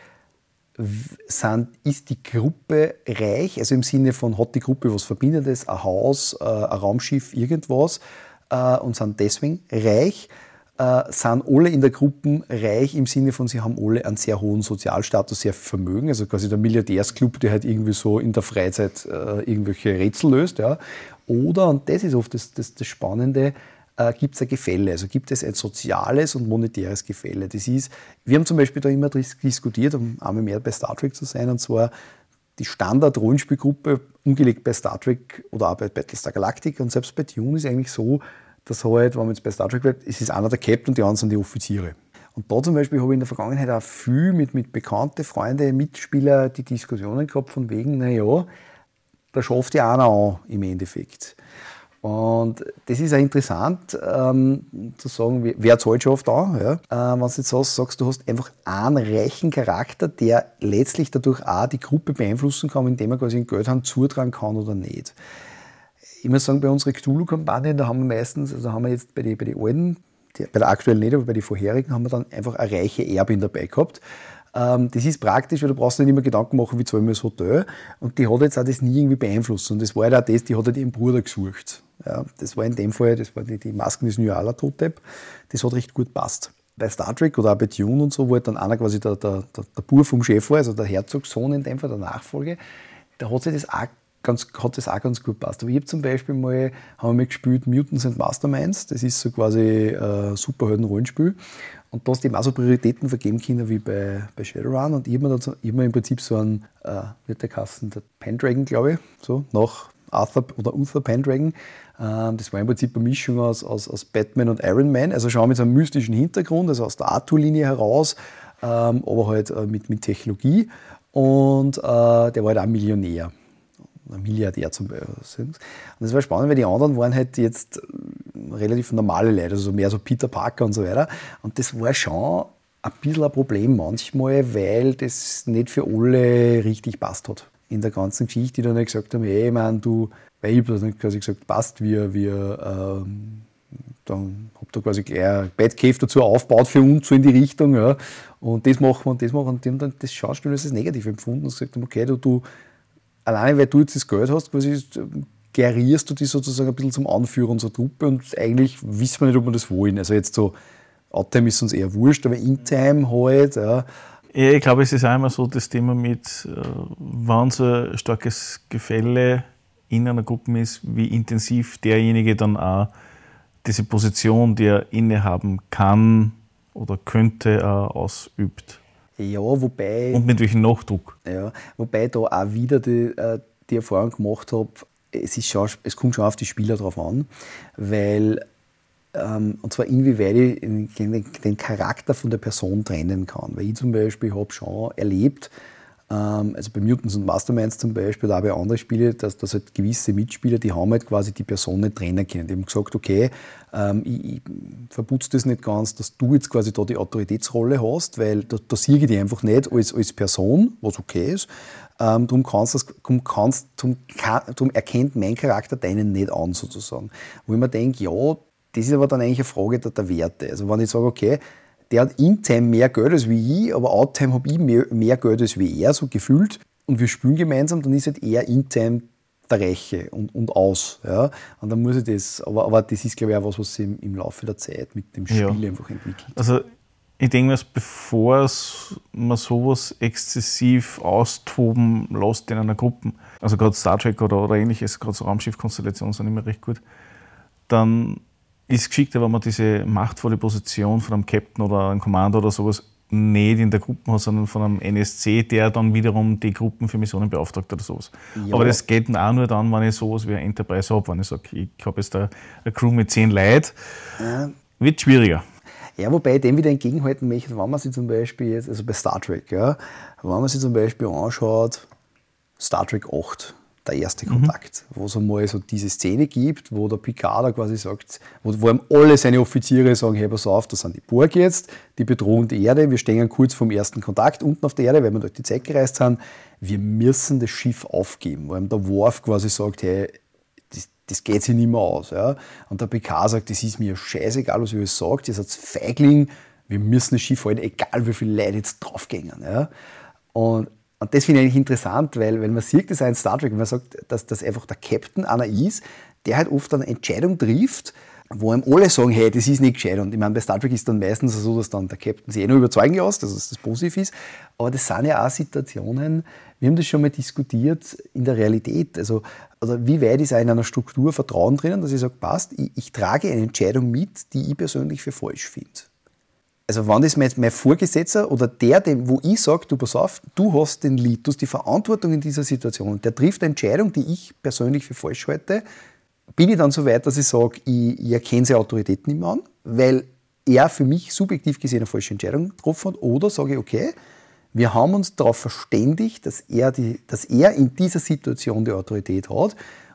Sind, ist die Gruppe reich, also im Sinne von, hat die Gruppe was Verbindendes, ein Haus, äh, ein Raumschiff, irgendwas, äh, und sind deswegen reich, äh, sind alle in der Gruppe reich im Sinne von, sie haben alle einen sehr hohen Sozialstatus, sehr viel Vermögen, also quasi der Milliardärsclub, der halt irgendwie so in der Freizeit äh, irgendwelche Rätsel löst. Ja. Oder, und das ist oft das, das, das Spannende, Äh, gibt es ein Gefälle, also gibt es ein soziales und monetäres Gefälle. Das ist, wir haben zum Beispiel da immer diskutiert, um einmal mehr bei Star Trek zu sein, und zwar die Standard-Rollenspielgruppe, umgelegt bei Star Trek oder auch bei Battlestar Galactica, und selbst bei Dune ist eigentlich so, dass halt, wenn man jetzt bei Star Trek bleibt, es ist einer der Captain und die anderen sind die Offiziere. Und da zum Beispiel habe ich in der Vergangenheit auch viel mit, mit bekannten Freunden, Mitspieler die Diskussionen gehabt von wegen, naja, da schafft ja einer an im Endeffekt. Und das ist auch interessant, ähm, zu sagen, wer zahlt schon oft an. Ja? Äh, wenn du jetzt sagst, sagst, du hast einfach einen reichen Charakter, der letztlich dadurch auch die Gruppe beeinflussen kann, indem er quasi in Geldhand zutragen kann oder nicht. Ich muss sagen, bei unseren Cthulhu-Kampagnen, da haben wir meistens, also haben wir jetzt bei den bei die alten, die, bei der aktuellen nicht, aber bei den vorherigen, haben wir dann einfach eine reiche Erbin dabei gehabt. Ähm, das ist praktisch, weil du brauchst nicht immer Gedanken machen, wie zahlen wir das Hotel. Und die hat jetzt auch das nie irgendwie beeinflusst. Und das war halt auch das, die hat halt ihren Bruder gesucht. Ja, das war in dem Fall, das war die, die Masken des Nyala-Totep. Das hat recht gut gepasst. Bei Star Trek oder auch bei Dune und so, wo halt dann einer quasi der, der, der, der Bub vom Chef war, also der Herzogssohn in dem Fall, der Nachfolge, da hat sich das auch ganz, hat das auch ganz gut gepasst. Aber ich habe zum Beispiel mal, haben wir mal gespielt Mutants and Masterminds, das ist so quasi ein Superhelden-Rollenspiel. Und da hast du eben auch so Prioritäten vergeben können wie bei, bei Shadowrun. Und ich habe mir, dann so, hab mir im Prinzip so einen, äh, wird der Kasten, der Pendragon, glaube ich, so, nach Arthur oder Uther Pendragon. Ähm, das war im Prinzip eine Mischung aus, aus, aus Batman und Iron Man. Also schon mit so einem mystischen Hintergrund, also aus der Arthur-Linie heraus, ähm, aber halt äh, mit, mit Technologie. Und äh, der war halt auch Millionär. Ein Milliardär zum Beispiel. Und das war spannend, weil die anderen waren halt jetzt relativ normale Leute, also mehr so Peter Parker und so weiter. Und das war schon ein bisschen ein Problem manchmal, weil das nicht für alle richtig passt hat. In der ganzen Geschichte, die dann halt gesagt haben, hey, ich meine, du, weil ich habe dann quasi gesagt, passt, wir, wir ähm, dann habt ihr quasi gleich ein Batcave dazu aufgebaut für uns, so in die Richtung, ja. Und das machen wir und das machen wir. Und die haben dann das Schauspiel als negativ empfunden und gesagt haben, okay, du, du alleine weil du jetzt das Geld hast, quasi gerierst du dich sozusagen ein bisschen zum Anführer unserer Truppe und eigentlich wissen wir nicht, ob wir das wollen. Also jetzt so, Outtime ist uns eher wurscht, aber In-Time halt, ja. Ja, ich glaube, es ist auch immer so das Thema mit, wenn so ein starkes Gefälle in einer Gruppe ist, wie intensiv derjenige dann auch diese Position, die er innehaben kann oder könnte, ausübt. Ja, wobei... Und mit welchem Nachdruck. Ja, wobei ich da auch wieder die, die Erfahrung gemacht habe, es, ist schon, es kommt schon auf die Spieler drauf an, weil, ähm, und zwar inwieweit ich den, den Charakter von der Person trennen kann. Weil ich zum Beispiel habe schon erlebt, ähm, also bei Mutants und Masterminds zum Beispiel, oder auch bei anderen Spielen, dass, dass halt gewisse Mitspieler, die haben halt quasi die Person nicht trennen können. Die haben gesagt, okay, ähm, ich, ich verputze das nicht ganz, dass du jetzt quasi da die Autoritätsrolle hast, weil da, da sehe ich dich einfach nicht als, als Person, was okay ist. Ähm, darum, kannst das, darum, kannst, darum, darum erkennt mein Charakter deinen nicht an, sozusagen. Wo ich mir denke, ja, das ist aber dann eigentlich eine Frage der, der Werte. Also wenn ich sage, okay, der hat In-Time mehr Geld als wie ich, aber Out-Time habe ich mehr, mehr Geld als wie er, so gefühlt, und wir spielen gemeinsam, dann ist halt eher In-Time der Reiche und, und aus. Ja? Und dann muss ich das, aber, aber das ist, glaube ich, auch was, was sich im, im Laufe der Zeit mit dem Spiel ja. einfach entwickelt. Also ich denke mir, bevor man sowas exzessiv austoben lässt in einer Gruppe, also gerade Star Trek oder, oder ähnliches, gerade so Raumschiff-Konstellationen sind immer recht gut, dann ist es geschickter, wenn man diese machtvolle Position von einem Captain oder einem Commander oder sowas nicht in der Gruppe hat, sondern von einem N S C, der dann wiederum die Gruppen für Missionen beauftragt oder sowas. Ja. Aber das geht auch nur dann, wenn ich sowas wie eine Enterprise habe, wenn ich sage, ich habe jetzt eine Crew mit zehn Leuten, ja. Wird schwieriger. Ja, wobei ich dem wieder entgegenhalten möchte, wenn man sich zum Beispiel jetzt, also bei Star Trek, ja, wenn man sich zum Beispiel anschaut, Star Trek acht, der erste Kontakt, mhm. wo es einmal so diese Szene gibt, wo der Picard quasi sagt, wo, wo ihm alle seine Offiziere sagen, hey, pass auf, das sind die Borg jetzt, die bedrohen die Erde, wir stehen kurz vorm ersten Kontakt unten auf der Erde, weil wir durch die Zeit gereist sind, wir müssen das Schiff aufgeben, wo ihm der Worf quasi sagt, hey, das, das geht sich nicht mehr aus. Ja? Und der Picard sagt, das ist mir scheißegal, was ihr euch sagt, ihr seid Feigling, wir müssen das Schiff halten, egal wie viele Leute jetzt draufgehen. Ja? Und Und das finde ich eigentlich interessant, weil wenn man sieht, das ist ein Star Trek, wenn man sagt, dass das einfach der Captain einer ist, der halt oft eine Entscheidung trifft, wo ihm alle sagen, hey, das ist nicht gescheit. Und ich meine, bei Star Trek ist dann meistens so, dass dann der Captain sich eh noch überzeugen lässt, dass das positiv ist. Aber das sind ja auch Situationen, wir haben das schon mal diskutiert in der Realität. Also, also wie weit ist auch in einer Struktur Vertrauen drinnen, dass ich sage, passt, ich, ich trage eine Entscheidung mit, die ich persönlich für falsch finde. Also wenn das mein, mein Vorgesetzter oder der, dem, wo ich sage, du pass auf, du hast den Lead, du hast die Verantwortung in dieser Situation und der trifft eine Entscheidung, die ich persönlich für falsch halte, bin ich dann so weit, dass ich sage, ich, ich erkenne seine Autorität nicht mehr an, weil er für mich subjektiv gesehen eine falsche Entscheidung getroffen hat, oder sage ich, okay, wir haben uns darauf verständigt, dass er, die, dass er in dieser Situation die Autorität hat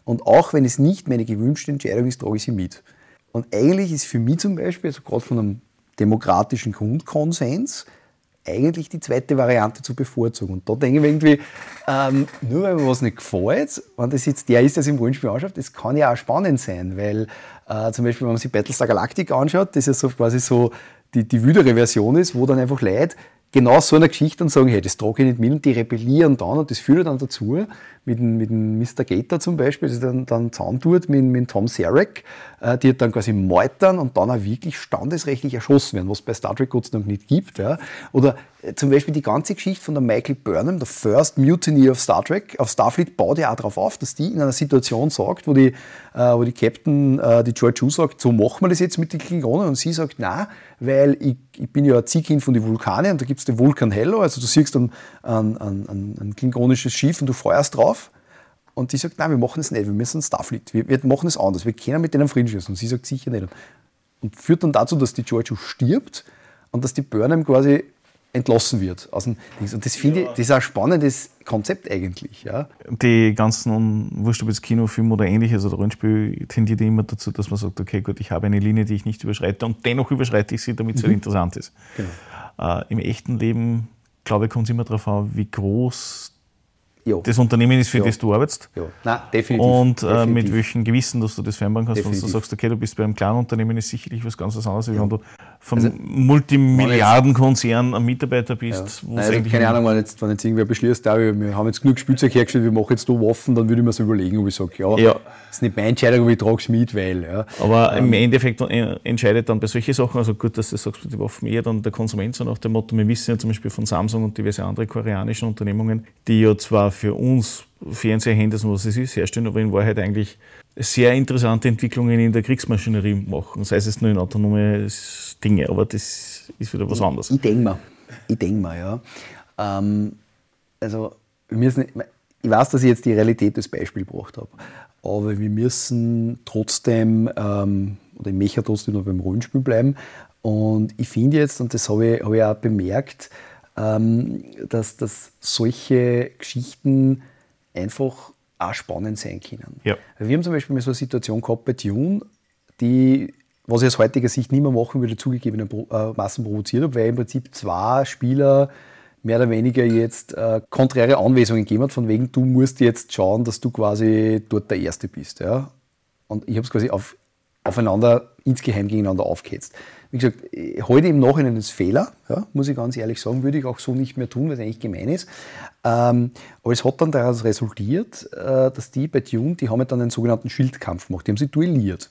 Und auch wenn es nicht meine gewünschte Entscheidung ist, trage ich sie mit. Und eigentlich ist für mich zum Beispiel, also gerade von einem demokratischen Grundkonsens, eigentlich die zweite Variante zu bevorzugen. Und da denke ich mir irgendwie, ähm, nur weil mir was nicht gefällt, wenn das jetzt der ist, der sich im Rollenspiel anschaut, das kann ja auch spannend sein, weil äh, zum Beispiel, wenn man sich Battlestar Galactica anschaut, das ja so quasi so die, die wüdere Version ist, wo dann einfach Leute genau so einer Geschichte dann sagen, hey, das trage ich nicht mit, und die rebellieren dann, und das führt dann dazu, mit dem, mit dem Mister Gator zum Beispiel, das dann, dann zusammentut mit, mit Tom Sarek, äh, die dann quasi meutern und dann auch wirklich standesrechtlich erschossen werden, was es bei Star Trek Gott sei Dank nicht gibt. Ja. Oder äh, zum Beispiel die ganze Geschichte von der Michael Burnham, der First Mutiny of Star Trek, auf Starfleet, baut ja auch darauf auf, dass die in einer Situation sagt, wo die, äh, wo die Captain, äh, die George Hu sagt, so machen wir das jetzt mit den Klingonen, und sie sagt, nein, weil ich, ich bin ja ein Ziehkind von den Vulkanen, und da gibt es den Vulkan Hello, also du siehst ein, ein, ein, ein klingonisches Schiff und du feuerst drauf. Und die sagt, nein, wir machen es nicht, wir müssen Starfleet, wir, wir machen es anders, wir können mit denen Frieden schließen. Und sie sagt, sicher nicht. Und führt dann dazu, dass die George Hu stirbt und dass die Burnham quasi entlassen wird aus dem Dings. Und das finde ich, das ist ein spannendes Konzept eigentlich. Ja. Die ganzen, wurscht ob jetzt Kinofilm oder ähnliches oder Rollenspiel, tendiert immer dazu, dass man sagt, okay, gut, ich habe eine Linie, die ich nicht überschreite, und dennoch überschreite ich sie, damit es mhm. halt interessant ist. Genau. Äh, Im echten Leben, glaube ich, kommt es immer darauf an, wie groß ja. das Unternehmen ist, für ja. das du arbeitest. Ja. Nein, definitiv. Und äh, definitiv. mit welchem Gewissen, dass du das vereinbaren kannst. Definitiv. Wenn du sagst, okay, du bist bei einem kleinen Unternehmen, ist sicherlich was ganz anderes, als ja. wenn du vom also, Multimilliardenkonzern ein Mitarbeiter bist. Ja. Nein, also keine Ahnung, wenn jetzt, wenn jetzt irgendwer beschließt, ja, wir haben jetzt genug Spielzeug hergestellt, wir machen jetzt da Waffen, dann würde ich mir so überlegen, ob ich sage, ja, ja. das ist nicht meine Entscheidung, aber ich trage es mit, weil. Ja. Aber ähm, im Endeffekt entscheidet dann bei solchen Sachen, also gut, dass du sagst, die Waffen eher dann der Konsument, so nach dem Motto, wir wissen ja zum Beispiel von Samsung und diverse andere koreanischen Unternehmungen, die ja zwar für uns Fernseherhandys und was es ist, herstellen, aber in Wahrheit eigentlich sehr interessante Entwicklungen in der Kriegsmaschinerie machen. Sei es nur in autonome Dinge, aber das ist wieder was anderes. Ich, ich denke mal, ich denke mal, ja. Ähm, also, wir müssen, ich weiß, dass ich jetzt die Realität als Beispiel gebracht habe, aber wir müssen trotzdem, ähm, oder ich möchte trotzdem noch beim Rollenspiel bleiben, und ich finde jetzt, und das habe ich, habe ich auch bemerkt, ähm, dass, dass solche Geschichten einfach auch spannend sein können. Ja. Wir haben zum Beispiel mal so eine Situation gehabt bei Dune, die, was ich aus heutiger Sicht nicht mehr machen würde, zugegebenermaßen provoziert habe, weil im Prinzip zwei Spieler mehr oder weniger jetzt äh, konträre Anweisungen gegeben hat, von wegen, du musst jetzt schauen, dass du quasi dort der Erste bist. Ja? Und ich habe es quasi auf, aufeinander, insgeheim gegeneinander aufgehetzt. Wie gesagt, ich halte im Nachhinein als Fehler, ja, muss ich ganz ehrlich sagen, würde ich auch so nicht mehr tun, weil es eigentlich gemein ist. Ähm, aber es hat dann daraus resultiert, äh, dass die bei Dune, die haben dann einen sogenannten Schildkampf gemacht, die haben sich duelliert.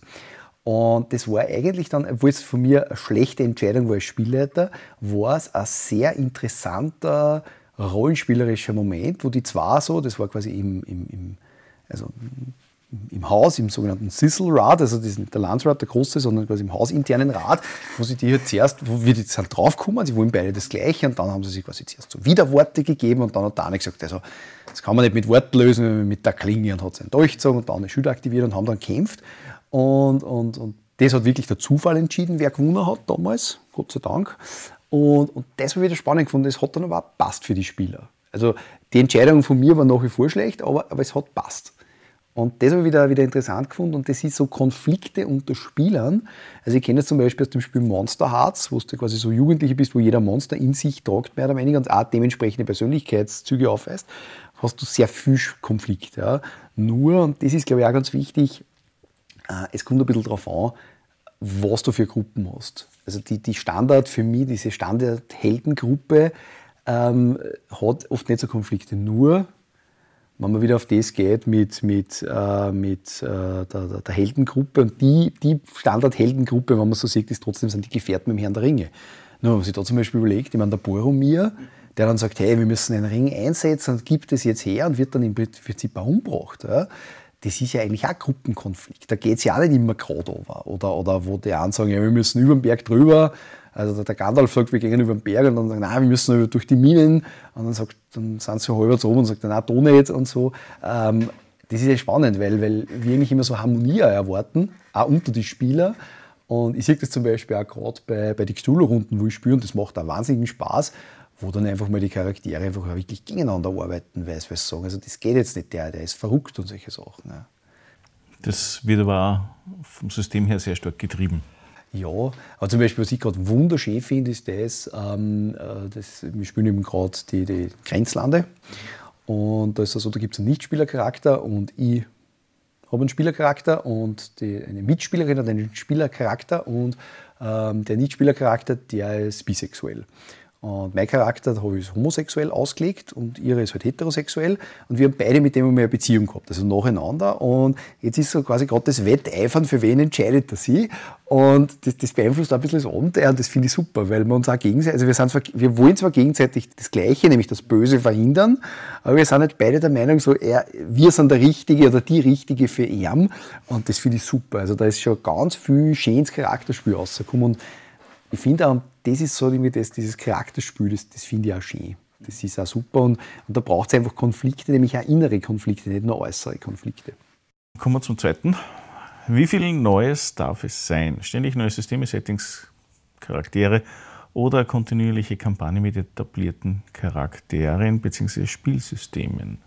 Und das war eigentlich dann, obwohl es von mir eine schlechte Entscheidung war als Spielleiter, war es ein sehr interessanter rollenspielerischer Moment, wo die zwei so, das war quasi im, im, im also im Haus, im sogenannten Sizzle-Rat, also das ist nicht der Landsrat, der große, sondern quasi im hausinternen Rat, wo sie die halt zuerst, wo wir jetzt halt draufgekommen, sie wollen beide das Gleiche, und dann haben sie sich quasi zuerst so Widerworte gegeben, und dann hat der eine gesagt, also das kann man nicht mit Worten lösen, sondern mit der Klinge, und hat seinen Dolch gezogen und dann eine Schüler aktiviert und haben dann gekämpft, und, und, und das hat wirklich der Zufall entschieden, wer gewonnen hat damals, Gott sei Dank, und, und das habe ich wieder spannend gefunden, das hat dann aber auch passt für die Spieler. Also die Entscheidung von mir war nach wie vor schlecht, aber, aber es hat passt. Und das habe ich wieder, wieder interessant gefunden, und das ist so Konflikte unter Spielern. Also ich kenne das zum Beispiel aus dem Spiel Monster Hearts, wo du quasi so Jugendliche bist, wo jeder Monster in sich tragt, mehr oder weniger, und auch dementsprechende Persönlichkeitszüge aufweist, hast du sehr viel Konflikt. Ja. Nur, und das ist glaube ich auch ganz wichtig, äh, es kommt ein bisschen darauf an, was du für Gruppen hast. Also die, die Standard für mich, diese Standard-Heldengruppe ähm, hat oft nicht so Konflikte. Nur, wenn man wieder auf das geht mit, mit, äh, mit äh, der, der, der Heldengruppe, und die, die Standard-Heldengruppe, wenn man so sieht, ist trotzdem sind die Gefährten mit dem Herrn der Ringe. Nur wenn man sich da zum Beispiel überlegt, ich meine, der Boromir, der dann sagt, hey, wir müssen einen Ring einsetzen und gibt es jetzt her und wird dann im Prinzip auch umgebracht. Ja? Das ist ja eigentlich auch Gruppenkonflikt. Da geht es ja auch nicht immer gerade over. Oder, oder wo die einen sagen, ja, wir müssen über den Berg drüber. Also der Gandalf sagt, wir gehen über den Berg, und dann sagen, nein, wir müssen durch die Minen. Und dann, sagt, dann sind sie halber oben und sagen, nein, da nicht und so. Ähm, das ist ja spannend, weil, weil wir eigentlich immer so Harmonie erwarten, auch unter die Spieler. Und ich sehe das zum Beispiel auch gerade bei, bei den Cthulhu-Runden, wo ich spiele, und das macht auch wahnsinnigen Spaß, wo dann einfach mal die Charaktere einfach wirklich gegeneinander arbeiten, weil sie sagen, also das geht jetzt nicht, der, der ist verrückt und solche Sachen. Ja. Das wird aber auch vom System her sehr stark getrieben. Ja, aber zum Beispiel, was ich gerade wunderschön finde, ist das, ähm, das wir spielen eben gerade die, die Grenzlande. Und da ist es so, da gibt es einen Nichtspielercharakter und ich habe einen Spielercharakter und die, eine Mitspielerin hat einen Spielercharakter und ähm, der Nichtspielercharakter, der ist bisexuell. Und mein Charakter da habe ich homosexuell ausgelegt und ihre ist halt heterosexuell. Und wir haben beide mit dem eine Beziehung gehabt, also nacheinander. Und jetzt ist so quasi gerade das Wetteifern, für wen entscheidet er sie. Und das, das beeinflusst auch ein bisschen das Abenteuer und das finde ich super, weil wir uns auch gegenseitig, also wir, sind zwar, wir wollen zwar gegenseitig das Gleiche, nämlich das Böse verhindern, aber wir sind halt beide der Meinung, so er, wir sind der Richtige oder die Richtige für ihn. Und das finde ich super. Also da ist schon ganz viel schönes Charakterspiel rausgekommen. Und ich finde auch, das ist so irgendwie das, dieses Charakterspiel, das, das finde ich auch schön. Das ist auch super und, und da braucht es einfach Konflikte, nämlich auch innere Konflikte, nicht nur äußere Konflikte. Kommen wir zum zweiten. Wie viel Neues darf es sein? Ständig neue Systeme, Settings, Charaktere oder eine kontinuierliche Kampagne mit etablierten Charakteren bzw. Spielsystemen?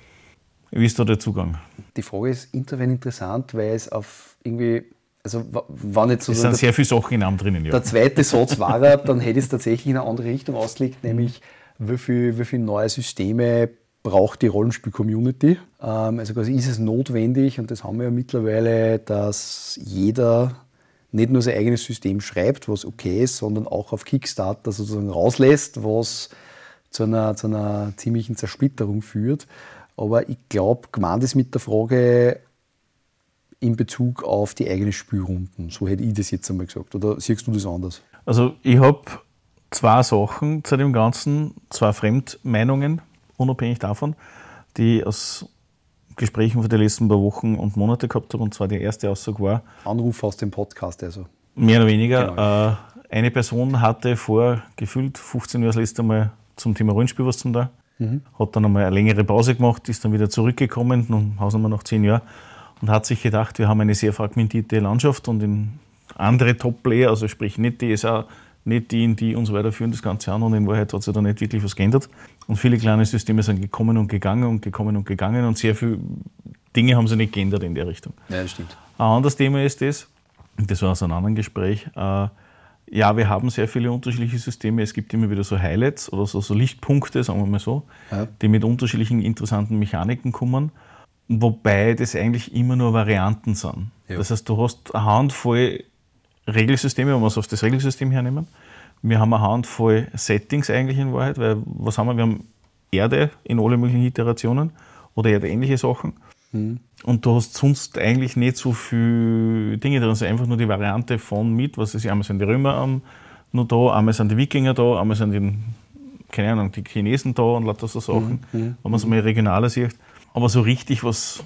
Wie ist da der Zugang? Die Frage ist insofern interessant, weil es auf irgendwie, also war nicht so. Es sind der, sehr viele Sachen in einem drinnen, ja. Der zweite Satz war, dann hätte es tatsächlich in eine andere Richtung ausgelegt, nämlich wie viele wie viel neue Systeme braucht die Rollenspiel-Community. Ähm, also quasi ist es notwendig, und das haben wir ja mittlerweile, dass jeder nicht nur sein eigenes System schreibt, was okay ist, sondern auch auf Kickstarter sozusagen rauslässt, was zu einer, zu einer ziemlichen Zersplitterung führt. Aber ich glaube, gemeint ist mit der Frage in Bezug auf die eigenen Spielrunden. So hätte ich das jetzt einmal gesagt. Oder siehst du das anders? Also ich habe zwei Sachen zu dem Ganzen, zwei Fremdmeinungen, unabhängig davon, die ich aus Gesprächen von den letzten paar Wochen und Monate gehabt habe. Und zwar die erste Aussage war... Anruf aus dem Podcast also. Mehr oder weniger. Genau. Äh, eine Person hatte vor gefühlt fünfzehn Jahren das letzte Mal zum Thema Rollenspiel was zum da. Mhm. Hat dann einmal eine längere Pause gemacht, ist dann wieder zurückgekommen, nun Hausnummer nach zehn Jahren, und hat sich gedacht, wir haben eine sehr fragmentierte Landschaft und in andere Top-Player, also sprich nicht D S A, nicht D und D und so weiter, führen das Ganze an, und in Wahrheit hat sich da nicht wirklich was geändert. Und viele kleine Systeme sind gekommen und gegangen und gekommen und gegangen und sehr viele Dinge haben sich nicht geändert in der Richtung. Ja, das stimmt. Ein anderes Thema ist das, das war aus einem anderen Gespräch, äh, ja, wir haben sehr viele unterschiedliche Systeme. Es gibt immer wieder so Highlights oder so, so Lichtpunkte, sagen wir mal so, ja, die mit unterschiedlichen interessanten Mechaniken kommen, wobei das eigentlich immer nur Varianten sind. Ja. Das heißt, du hast eine Handvoll Regelsysteme, wenn wir es auf das Regelsystem hernehmen. Wir haben eine Handvoll Settings eigentlich in Wahrheit, weil was haben wir? Wir haben Erde in alle möglichen Iterationen oder Erde-ähnliche Sachen. Mhm. Und du hast sonst eigentlich nicht so viele Dinge drin. Es ist einfach nur die Variante von mit, was ist, einmal sind die Römer um, noch da, einmal sind die Wikinger da, einmal sind die, keine Ahnung, die Chinesen da und lauter so Sachen, mhm. wenn man es mal regionaler sieht. Aber so richtig was,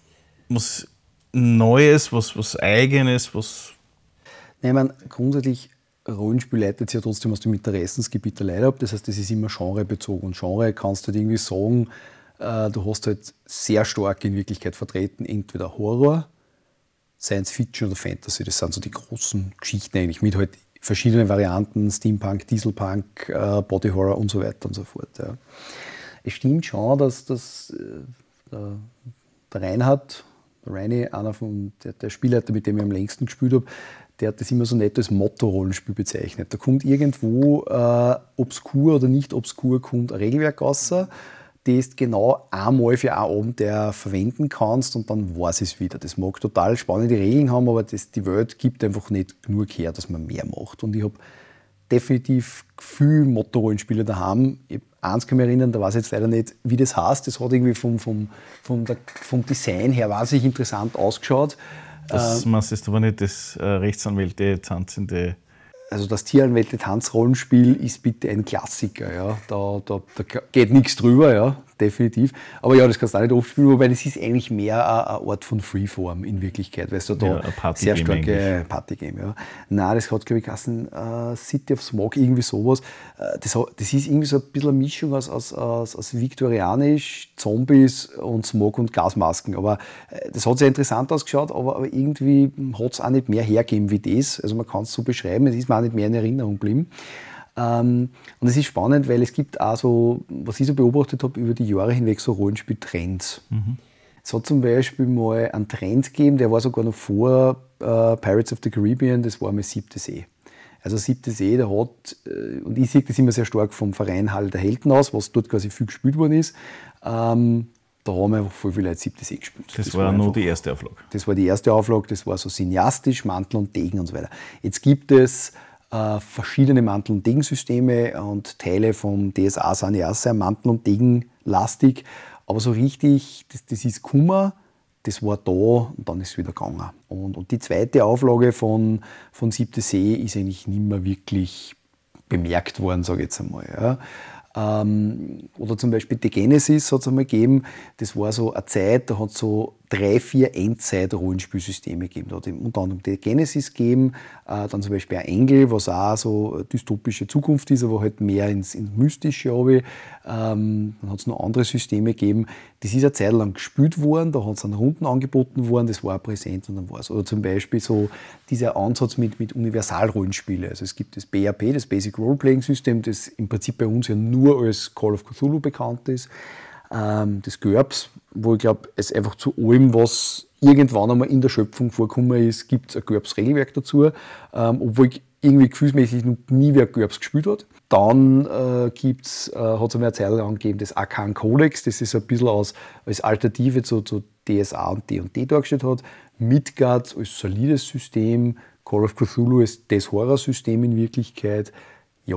was Neues, was, was Eigenes, was... Nein, ich meine, grundsätzlich, Rollenspiel leitet sich ja trotzdem aus dem Interessensgebiet der Leute ab. Das heißt, das ist immer genrebezogen. Und Genre kannst du halt irgendwie sagen, äh, du hast halt sehr stark in Wirklichkeit vertreten, entweder Horror, Science Fiction oder Fantasy. Das sind so die großen Geschichten eigentlich, mit halt verschiedenen Varianten, Steampunk, Dieselpunk, äh, Body Horror und so weiter und so fort. Ja. Es stimmt schon, dass das, äh, der, der Reinhard, der Reini, einer von der, der Spielleiter, mit dem ich am längsten gespielt habe, der hat das immer so nett als Motto-Rollenspiel bezeichnet. Da kommt irgendwo, äh, obskur oder nicht obskur, kommt ein Regelwerk raus, das du genau einmal für einen Abend der verwenden kannst, und dann war es wieder. Das mag total spannende Regeln haben, aber das, die Welt gibt einfach nicht genug her, dass man mehr macht. Und ich habe definitiv viel Motto-Rollenspiele daheim. Ich eins kann mich erinnern, da weiß ich jetzt leider nicht, wie das heißt. Das hat irgendwie vom, vom, vom, der, vom Design her wahnsinnig interessant ausgeschaut. Das meinst du aber nicht das äh, Rechtsanwälte tanzende... Also das Tieranwälte Tanzrollenspiel ist bitte ein Klassiker. Ja. Da, da, da geht nichts drüber, ja, definitiv. Aber ja, das kannst du auch nicht oft spielen, wobei das ist eigentlich mehr eine Art von Freeform in Wirklichkeit, weil du da ja, sehr starke Partygame. Ja. Nein, das hat, glaube ich, geheißen, uh, City of Smog, irgendwie sowas. Uh, das, das ist irgendwie so ein bisschen eine Mischung aus, aus, aus, aus viktorianisch, Zombies und Smog und Gasmasken. Aber uh, das hat sehr interessant ausgeschaut, aber, aber irgendwie hat es auch nicht mehr hergegeben wie das. Also man kann es so beschreiben, es ist mir auch nicht mehr in Erinnerung geblieben. Ähm, und es ist spannend, weil es gibt auch so, was ich so beobachtet habe über die Jahre hinweg, so Rollenspieltrends. Mhm. Es hat zum Beispiel mal einen Trend gegeben, der war sogar noch vor äh, Pirates of the Caribbean, das war mal Siebte See. Also Siebte See, der hat, äh, und ich sehe das immer sehr stark vom Verein Halle der Helden aus, was dort quasi viel gespielt worden ist. Ähm, da haben einfach voll viele Leute Siebte See gespielt. Das, das war, war nur die erste Auflage. Das war die erste Auflage, das war so cineastisch, Mantel und Degen und so weiter. Jetzt gibt es äh, verschiedene Mantel- und Degensysteme und Teile vom D S A sind ja auch sehr Mantel- und Degenlastig. Aber so richtig, das, das ist Kummer, das war da und dann ist es wieder gegangen. Und, und die zweite Auflage von, von Siebte See ist eigentlich nicht mehr wirklich bemerkt worden, sage ich jetzt einmal. Ja. Ähm, oder zum Beispiel die Genesis hat es einmal gegeben, das war so eine Zeit, da hat es so drei, vier Endzeit-Rollenspielsysteme gegeben. Da hat es unter anderem die Genesis gegeben, äh, dann zum Beispiel ein Engel, was auch so eine dystopische Zukunft ist, aber halt mehr ins, ins Mystische. Ähm, dann hat es noch andere Systeme gegeben. Das ist eine Zeit lang gespielt worden, da hat es an Runden angeboten worden, das war präsent und dann war es. Oder zum Beispiel so dieser Ansatz mit, mit Universal-Rollenspiele. Also es gibt das B R P, das Basic Role-Playing System, das im Prinzip bei uns ja nur als Call of Cthulhu bekannt ist. Ähm, das GURPS, wo ich glaube, es einfach zu allem, was irgendwann einmal in der Schöpfung vorgekommen ist, gibt es ein GURPS-Regelwerk dazu, ähm, obwohl ich irgendwie gefühlsmäßig noch nie wer GURPS gespielt hat. Dann äh, gibt's, äh, hat es einmal eine Zeit lang gegeben, das Arkan Codex, das ist ein bisschen als, als Alternative zu, zu D S A und D und D dargestellt hat. Midgard als solides System, Call of Cthulhu als das Horrorsystem in Wirklichkeit. Ja,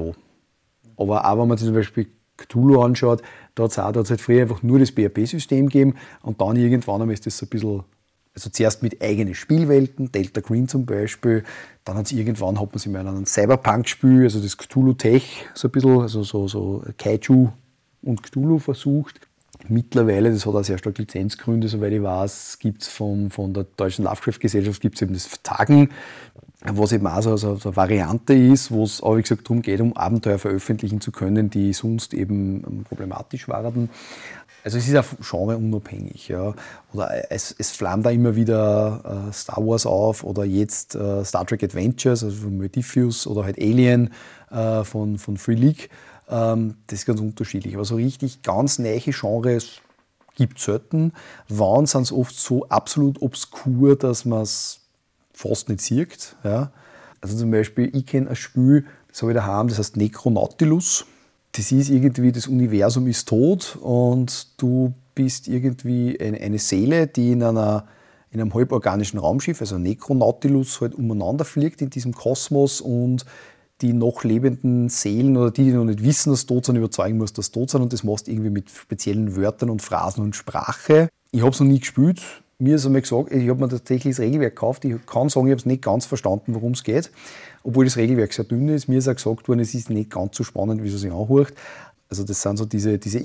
aber auch wenn man sich zum Beispiel Cthulhu anschaut, da hat es halt früher einfach nur das B R P-System gegeben und dann irgendwann einmal ist das so ein bisschen, also zuerst mit eigenen Spielwelten, Delta Green zum Beispiel, dann hat es irgendwann, hat man sich mal in einem Cyberpunk-Spiel, also das Cthulhu-Tech, so ein bisschen, also so, so Kaiju und Cthulhu versucht. Mittlerweile, das hat auch sehr stark Lizenzgründe, soweit ich weiß, gibt es von, von der Deutschen Lovecraft-Gesellschaft gibt's eben das Vertagen, was eben auch so, so, so eine Variante ist, wo es auch, wie gesagt, darum geht, um Abenteuer veröffentlichen zu können, die sonst eben problematisch waren. Also es ist auch genreunabhängig. Ja. Oder es, es flammt da immer wieder äh, Star Wars auf oder jetzt äh, Star Trek Adventures, also von Modiphius oder halt Alien äh, von, von Free League. Ähm, das ist ganz unterschiedlich. Aber so richtig ganz neue Genres gibt es selten. Wann sind es oft so absolut obskur, dass man es fast nicht sieht. Ja. Also zum Beispiel, ich kenne ein Spiel, das habe ich daheim, das heißt Necronautilus. Das ist irgendwie, das Universum ist tot und du bist irgendwie eine, eine Seele, die in, einer, in einem halborganischen Raumschiff, also Necronautilus, halt umeinander fliegt in diesem Kosmos und die noch lebenden Seelen oder die, die noch nicht wissen, dass sie tot sind, überzeugen musst, dass sie tot sind und das machst du irgendwie mit speziellen Wörtern und Phrasen und Sprache. Ich habe es noch nie gespielt. Mir ist einmal gesagt, ich habe mir tatsächlich das Regelwerk gekauft. Ich kann sagen, ich habe es nicht ganz verstanden, worum es geht. Obwohl das Regelwerk sehr dünn ist. Mir ist auch gesagt worden, es ist nicht ganz so spannend, wie es sich anhört. Also das sind so diese, diese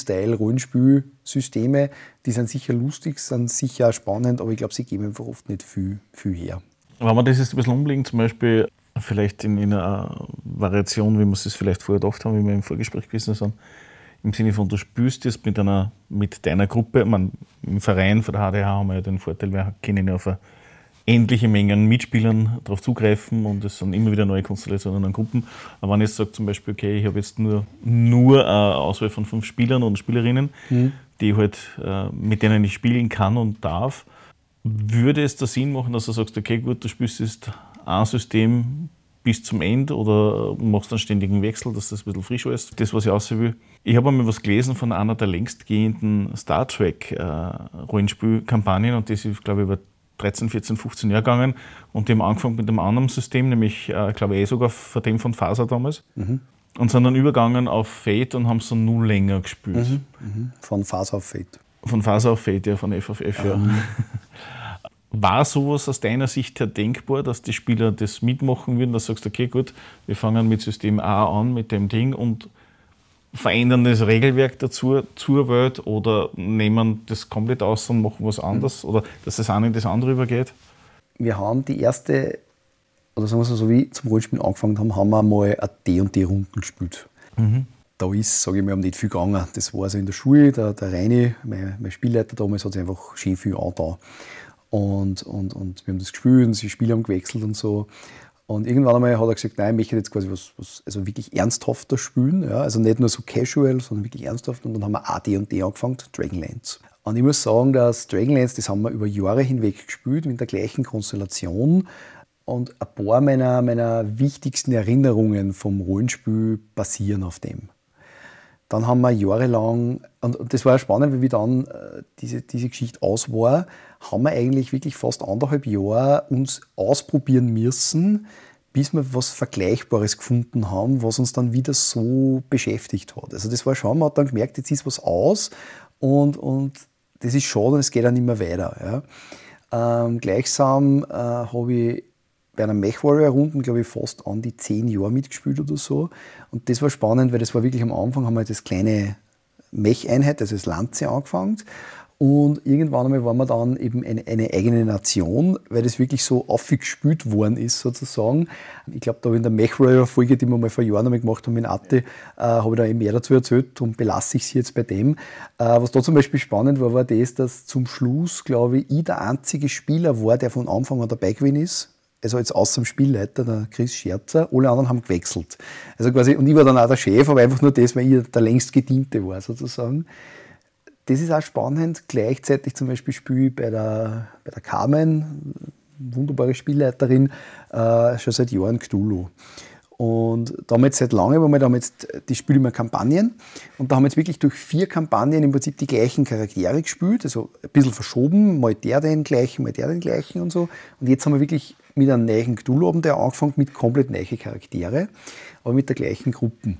Indie-Style-Rollenspielsysteme. Die sind sicher lustig, sind sicher auch spannend, aber ich glaube, sie geben einfach oft nicht viel, viel her. Wenn man das jetzt ein bisschen umlegen, zum Beispiel vielleicht in, in einer Variation, wie wir es vielleicht vorher gedacht haben, wie wir im Vorgespräch gewesen sind, im Sinne von, du spielst jetzt mit, einer, mit deiner Gruppe. Man, im Verein von der H D H haben wir ja den Vorteil, wir können ja auf eine endliche Menge an Mitspielern darauf zugreifen und es sind immer wieder neue Konstellationen an Gruppen. Aber wenn ich jetzt sage zum Beispiel, okay, ich habe jetzt nur, nur eine Auswahl von fünf Spielern und Spielerinnen, mhm. die halt, äh, mit denen ich spielen kann und darf, würde es da Sinn machen, dass du sagst, okay, gut, du spielst jetzt ein System bis zum Ende oder machst einen ständigen Wechsel, dass das ein bisschen frisch ist. Das, was ich aussehen will. Ich habe einmal was gelesen von einer der längstgehenden Star Trek äh, Rollenspielkampagnen und das ist, glaube ich, über dreizehn, vierzehn, fünfzehn Jahre gegangen und die haben angefangen mit einem anderen System, nämlich, äh, glaube ich, eh sogar von dem von Faser damals. Mhm. Und sind dann übergegangen auf Fate und haben es dann nur länger gespielt. Mhm. Mhm. Von Faser auf Fate. Von Faser auf Fate, ja, von F auf F, ja. Mhm. War sowas aus deiner Sicht her denkbar, dass die Spieler das mitmachen würden, dass du sagst, okay, gut, wir fangen mit System A an, mit dem Ding und verändern das Regelwerk dazu zur Welt oder nehmen das komplett aus und machen was anderes mhm. oder dass das eine in das andere übergeht? Wir haben die erste, oder sagen wir so, so wie zum Rollenspielen angefangen haben, haben wir mal eine D und D-Runden gespielt. Mhm. Da ist, sage ich mal, nicht viel gegangen. Das war so in der Schule, der, der Reini, mein, mein Spielleiter damals, hat sich einfach schön viel angetan. Und, und, und wir haben das gespielt und die Spiele haben gewechselt und so. Und irgendwann einmal hat er gesagt, nein, ich möchte jetzt quasi was, was also wirklich ernsthafter spielen. Ja? Also nicht nur so casual, sondern wirklich ernsthaft. Und dann haben wir A D und D angefangen, Dragonlance. Und ich muss sagen, dass Dragonlance, das haben wir über Jahre hinweg gespielt, mit der gleichen Konstellation. Und ein paar meiner, meiner wichtigsten Erinnerungen vom Rollenspiel basieren auf dem. Dann haben wir jahrelang, und das war ja spannend, weil wie dann äh, diese, diese Geschichte aus war, haben wir eigentlich wirklich fast anderthalb Jahre uns ausprobieren müssen, bis wir was Vergleichbares gefunden haben, was uns dann wieder so beschäftigt hat. Also das war schon, man hat dann gemerkt, jetzt ist was aus und, und das ist schade und es geht dann nicht mehr weiter. Ja. Ähm, gleichsam äh, habe ich bei einer Mech-Warrior-Runden, glaube ich, fast an die zehn Jahre mitgespielt oder so. Und das war spannend, weil das war wirklich am Anfang, haben wir das kleine Mech-Einheit, also das Lanze angefangen. Und irgendwann einmal waren wir dann eben eine, eine eigene Nation, weil das wirklich so aufgespielt worden ist, sozusagen. Ich glaube, da habe ich in der Mech-Warrior-Folge, die wir mal vor Jahren einmal gemacht haben mit Atti, äh, habe ich da eben mehr dazu erzählt, darum belasse ich sie jetzt bei dem. Äh, was da zum Beispiel spannend war, war das, dass zum Schluss, glaube ich, ich der einzige Spieler war, der von Anfang an dabei gewesen ist. Also jetzt außer dem Spielleiter, der Chris Scherzer, alle anderen haben gewechselt. Also quasi, und ich war dann auch der Chef, aber einfach nur das, weil ich der längst Gediente war, sozusagen. Das ist auch spannend. Gleichzeitig zum Beispiel spiele ich bei der, bei der Carmen, wunderbare Spielleiterin, äh, schon seit Jahren Cthulhu. Und da haben wir jetzt seit langem, da haben wir jetzt, die spielen immer Kampagnen. Und da haben wir jetzt wirklich durch vier Kampagnen im Prinzip die gleichen Charaktere gespielt. Also ein bisschen verschoben, mal der den gleichen, mal der den gleichen und so. Und jetzt haben wir wirklich mit einem neuen Cthulhu-Abenteuer angefangen, mit komplett neuen Charaktere, aber mit der gleichen Gruppe.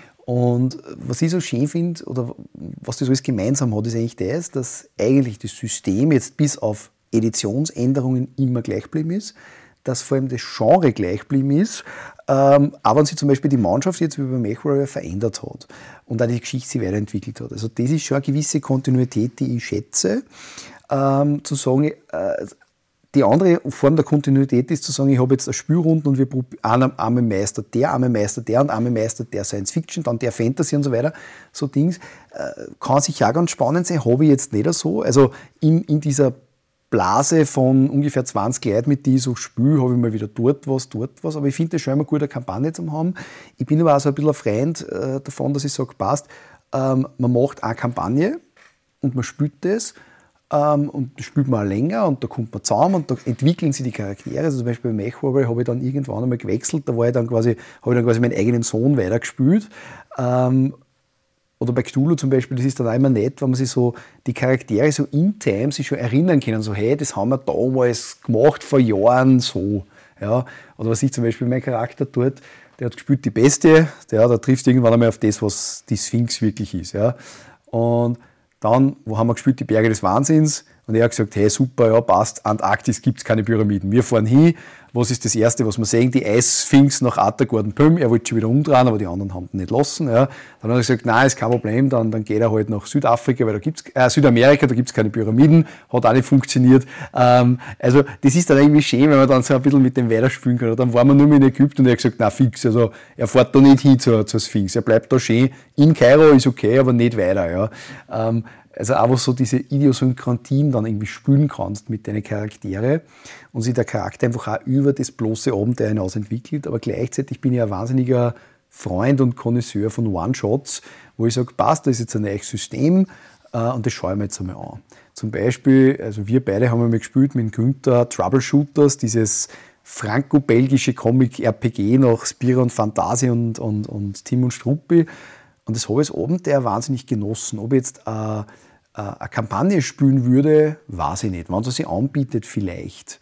Und was ich so schön finde, oder was das alles gemeinsam hat, ist eigentlich das, dass eigentlich das System jetzt bis auf Editionsänderungen immer gleich geblieben ist, dass vor allem das Genre gleich geblieben ist, ähm, aber wenn sich zum Beispiel die Mannschaft jetzt wie bei MechWarrior verändert hat und auch die Geschichte sich weiterentwickelt hat. Also das ist schon eine gewisse Kontinuität, die ich schätze. Ähm, zu sagen, äh, die andere Form der Kontinuität ist zu sagen, ich habe jetzt eine Spielrunde und wir probieren einmal Meister der, einmal Meister der und einmal Meister der Science Fiction, dann der Fantasy und so weiter. So Dings äh, kann sich ja ganz spannend sein, habe ich jetzt nicht so. Also in, in dieser Blase von ungefähr zwanzig Leuten, mit die ich so spiele, habe ich mal wieder dort was, dort was. Aber ich finde das schon immer gut, eine Kampagne zu haben. Ich bin aber auch so ein bisschen ein Freund äh, davon, dass ich sage, passt, ähm, man macht eine Kampagne und man spielt das. Um, und das spielt man auch länger und da kommt man zusammen und da entwickeln sich die Charaktere. Also zum Beispiel bei MechWarrior habe ich dann irgendwann einmal gewechselt, da war ich dann quasi, habe ich dann quasi meinen eigenen Sohn weitergespielt. Um, oder bei Cthulhu zum Beispiel, das ist dann auch immer nett, wenn man sich so die Charaktere so in time sich schon erinnern können, so hey, das haben wir damals gemacht, vor Jahren so. Ja. Oder was ich zum Beispiel, mein Charakter dort, der hat gespielt die Bestie, der, der trifft irgendwann einmal auf das, was die Sphinx wirklich ist. Ja. Und dann, wo haben wir gespielt, die Berge des Wahnsinns. Und er hat gesagt, hey, super, ja, passt, Antarktis gibt es keine Pyramiden. Wir fahren hin, was ist das Erste, was wir sehen? Die Eissphinx nach Attergordon-Pym. Er wollte schon wieder umdrehen, aber die anderen haben ihn nicht lassen. Ja. Dann hat er gesagt, nein, ist kein Problem, dann, dann geht er halt nach Südafrika, weil da gibt's, äh, Südamerika, da gibt es keine Pyramiden, hat auch nicht funktioniert. Ähm, also das ist dann irgendwie schön, wenn man dann so ein bisschen mit dem weiterspielen kann. Und dann waren wir nur in Ägypten und er hat gesagt, nein, fix, also er fährt da nicht hin zur, zur Sphinx, er bleibt da schön. In Kairo ist okay, aber nicht weiter. Ja. Ähm, Also einfach so diese Idiosynkratien dann irgendwie spüren kannst mit deinen Charaktere und sich der Charakter einfach auch über das bloße Abenteuer hinaus entwickelt. Aber gleichzeitig bin ich ein wahnsinniger Freund und Connoisseur von One-Shots, wo ich sage, passt, da ist jetzt ein neues System äh, und das schaue ich mir jetzt einmal an. Zum Beispiel, also wir beide haben einmal gespielt mit Günther Troubleshooters, dieses franco-belgische Comic-R P G nach Spira und Fantasie und, und, und Tim und Struppi. Und das habe ich als Abenteuer wahnsinnig genossen. Ob ich jetzt äh, eine Kampagne spielen würde, weiß ich nicht. Wenn es sich anbietet, vielleicht.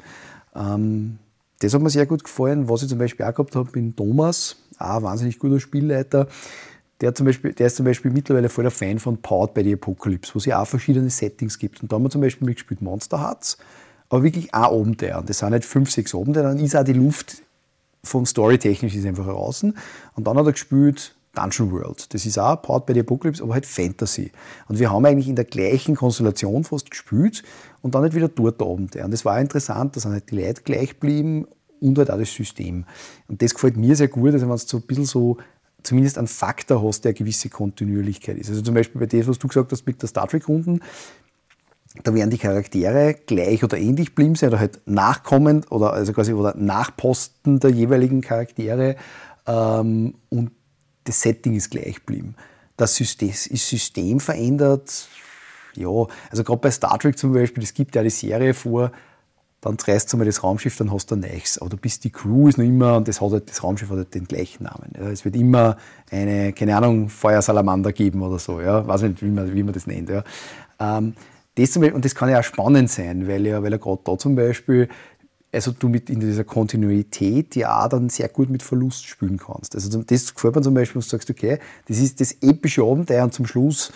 Ähm, das hat mir sehr gut gefallen. Was ich zum Beispiel auch gehabt habe, bin Thomas, auch ein wahnsinnig guter Spielleiter. Der, zum Beispiel, der ist zum Beispiel mittlerweile voll der Fan von Powered by the Apocalypse, wo es ja auch verschiedene Settings gibt. Und da haben wir zum Beispiel mitgespielt Monster Huts, aber wirklich ein Abenteuer. Und das sind nicht fünf, sechs Abenteuer, dann ist auch die Luft von storytechnisch ist einfach draußen. Und dann hat er gespielt Dungeon World. Das ist auch Powered by the Apocalypse, aber halt Fantasy. Und wir haben eigentlich in der gleichen Konstellation fast gespielt und dann halt wieder dort oben. Und das war auch interessant, da sind halt die Leute gleich geblieben und halt auch das System. Und das gefällt mir sehr gut, also wenn du so ein bisschen so zumindest einen Faktor hast, der eine gewisse Kontinuierlichkeit ist. Also zum Beispiel bei dem, was du gesagt hast mit der Star Trek-Runden, da werden die Charaktere gleich oder ähnlich geblieben sein oder halt nachkommend oder also quasi oder nachposten der jeweiligen Charaktere ähm, und das Setting ist gleich geblieben. Das System, das System verändert, Ja, also gerade bei Star Trek zum Beispiel, es gibt ja die Serie vor, dann reißt du mal das Raumschiff, dann hast du ein neues. Aber du bist die Crew ist noch immer, und das, hat halt, das Raumschiff hat halt den gleichen Namen. Ja. Es wird immer eine, keine Ahnung, Feuersalamander geben oder so. Ja. Weiß nicht, wie man, wie man das nennt. Ja. Ähm, das zum Beispiel, und das kann ja auch spannend sein, weil ja, weil ja gerade da zum Beispiel, also du mit in dieser Kontinuität ja auch dann sehr gut mit Verlust spielen kannst. Also das gefällt mir zum Beispiel, wenn du sagst, okay, das ist das epische Abenteuer und zum Schluss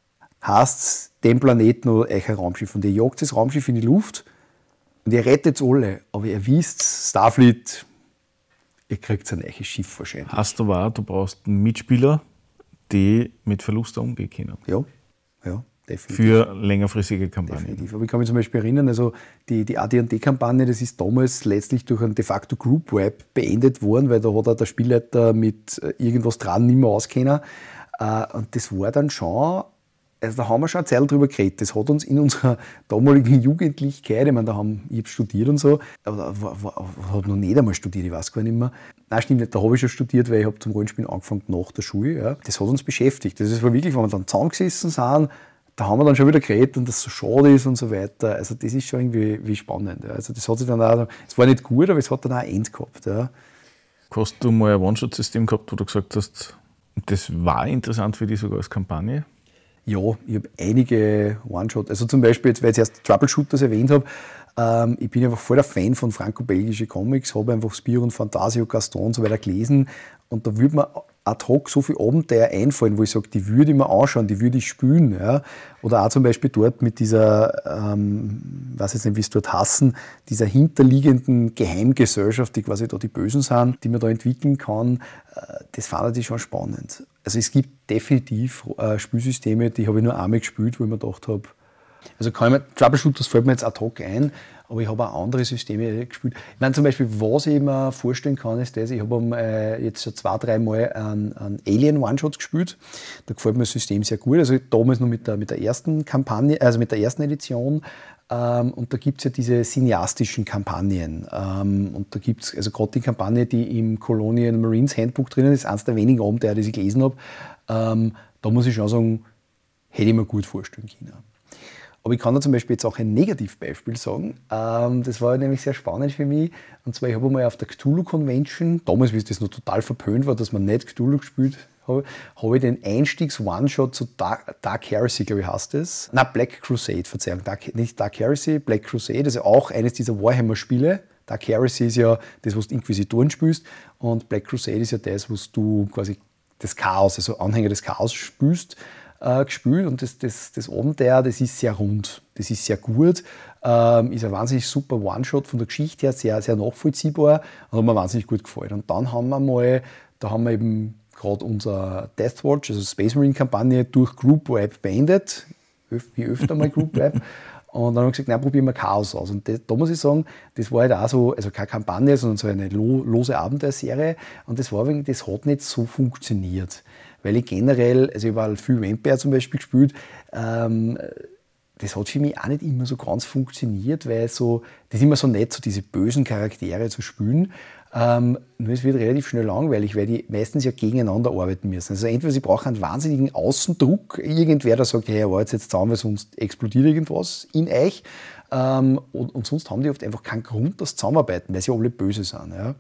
heißt den Planeten oder euch ein Raumschiff. Und ihr jagt das Raumschiff in die Luft und ihr rettet alle, aber ihr wisst, Starfleet, ihr kriegt ein neues Schiff wahrscheinlich. Hast du wahr, du brauchst einen Mitspieler, die mit Verlusten umgehen können. Ja, ja, definitiv. Für längerfristige Kampagnen. Definitiv. Aber ich kann mich zum Beispiel erinnern, also die, die A D und D-Kampagne, das ist damals letztlich durch einen de facto Group Web beendet worden, weil da hat auch der Spielleiter mit irgendwas dran nicht mehr auskennen. Und das war dann schon, also da haben wir schon eine Zeit drüber geredet. Das hat uns in unserer damaligen Jugendlichkeit, ich meine, da haben, ich habe studiert und so, aber ich habe noch nicht einmal studiert, ich weiß gar nicht mehr. Nein, stimmt nicht, da habe ich schon studiert, weil ich habe zum Rollenspielen angefangen nach der Schule. Ja. Das hat uns beschäftigt. Das war wirklich, wenn wir dann zusammengesessen sind, da haben wir dann schon wieder geredet und das so schade ist und so weiter. Also das ist schon irgendwie wie spannend. Ja. Also das hat sich dann auch, es war nicht gut, aber es hat dann auch ein End gehabt. Ja. Hast du mal ein One-Shot-System gehabt, wo du gesagt hast, das war interessant für dich sogar als Kampagne? Ja, ich habe einige One-Shot. Also zum Beispiel, jetzt, weil ich erst Troubleshooters erwähnt habe, ähm, ich bin einfach voll der Fan von franco-belgische Comics, habe einfach Spirou und Fantasio, Gaston und so weiter gelesen und da würde mir ad hoc so viele Abenteuer einfallen, wo ich sage, die würde ich mir anschauen, die würde ich spielen. Ja. Oder auch zum Beispiel dort mit dieser, ähm, weiß jetzt nicht, wie es dort hassen, dieser hinterliegenden Geheimgesellschaft, die quasi da die Bösen sind, die man da entwickeln kann, äh, das fand ich schon spannend. Also es gibt definitiv äh, Spielsysteme, die habe ich nur einmal gespielt, wo ich mir gedacht habe, also kann ich mir, Troubleshooters fällt mir jetzt ad hoc ein, aber ich habe auch andere Systeme gespielt. Ich meine zum Beispiel, was ich mir vorstellen kann, ist das, ich habe äh, jetzt schon zwei, drei Mal einen, einen Alien One-Shot gespielt. Da gefällt mir das System sehr gut. Also damals noch mit der, mit der ersten Kampagne, also mit der ersten Edition. Ähm, und da gibt es ja diese cineastischen Kampagnen. Ähm, und da gibt es, also gerade die Kampagne, die im Colonial Marines Handbook drinnen ist, eines der wenigen Abenteuer, die ich gelesen habe. Ähm, da muss ich schon sagen, hätte ich mir gut vorstellen können. Aber ich kann da zum Beispiel jetzt auch ein Negativbeispiel sagen. Ähm, das war nämlich sehr spannend für mich. Und zwar, ich habe einmal auf der Cthulhu Convention, damals, wie es das noch total verpönt war, dass man nicht Cthulhu gespielt habe, habe ich den Einstiegs-One-Shot zu Dark, Dark Heresy, glaube ich, heißt das. Nein, Black Crusade, Verzeihung, Dark, nicht Dark Heresy, Black Crusade, also auch eines dieser Warhammer-Spiele. Dark Heresy ist ja das, was du Inquisitoren spielst. Und Black Crusade ist ja das, was du quasi das Chaos, also Anhänger des Chaos spielst. Äh, gespielt und das, das, das Abenteuer, das ist sehr rund, das ist sehr gut, ähm, ist ein wahnsinnig super One-Shot von der Geschichte her, sehr, sehr nachvollziehbar und hat mir wahnsinnig gut gefallen. Und dann haben wir mal, da haben wir eben gerade unser Deathwatch, also Space Marine Kampagne durch Group Web beendet, wie öfter mal Group Web. Und dann haben wir gesagt, nein, probieren wir Chaos aus. Und das, da muss ich sagen, das war halt auch so, also keine Kampagne, sondern so eine lo, lose Abenteuerserie. Und das war wegen, das hat nicht so funktioniert. Weil ich generell, also ich habe halt viel Vampire zum Beispiel gespielt, ähm, das hat für mich auch nicht immer so ganz funktioniert, weil so, das ist immer so nett, so diese bösen Charaktere zu spielen. Ähm, nur es wird relativ schnell langweilig, weil die meistens ja gegeneinander arbeiten müssen. Also entweder sie brauchen einen wahnsinnigen Außendruck, irgendwer, der sagt, hey, arbeitet jetzt zusammen, weil sonst explodiert irgendwas in euch. Ähm, und, und sonst haben die oft einfach keinen Grund, das zusammenarbeiten, weil sie alle böse sind. Ja.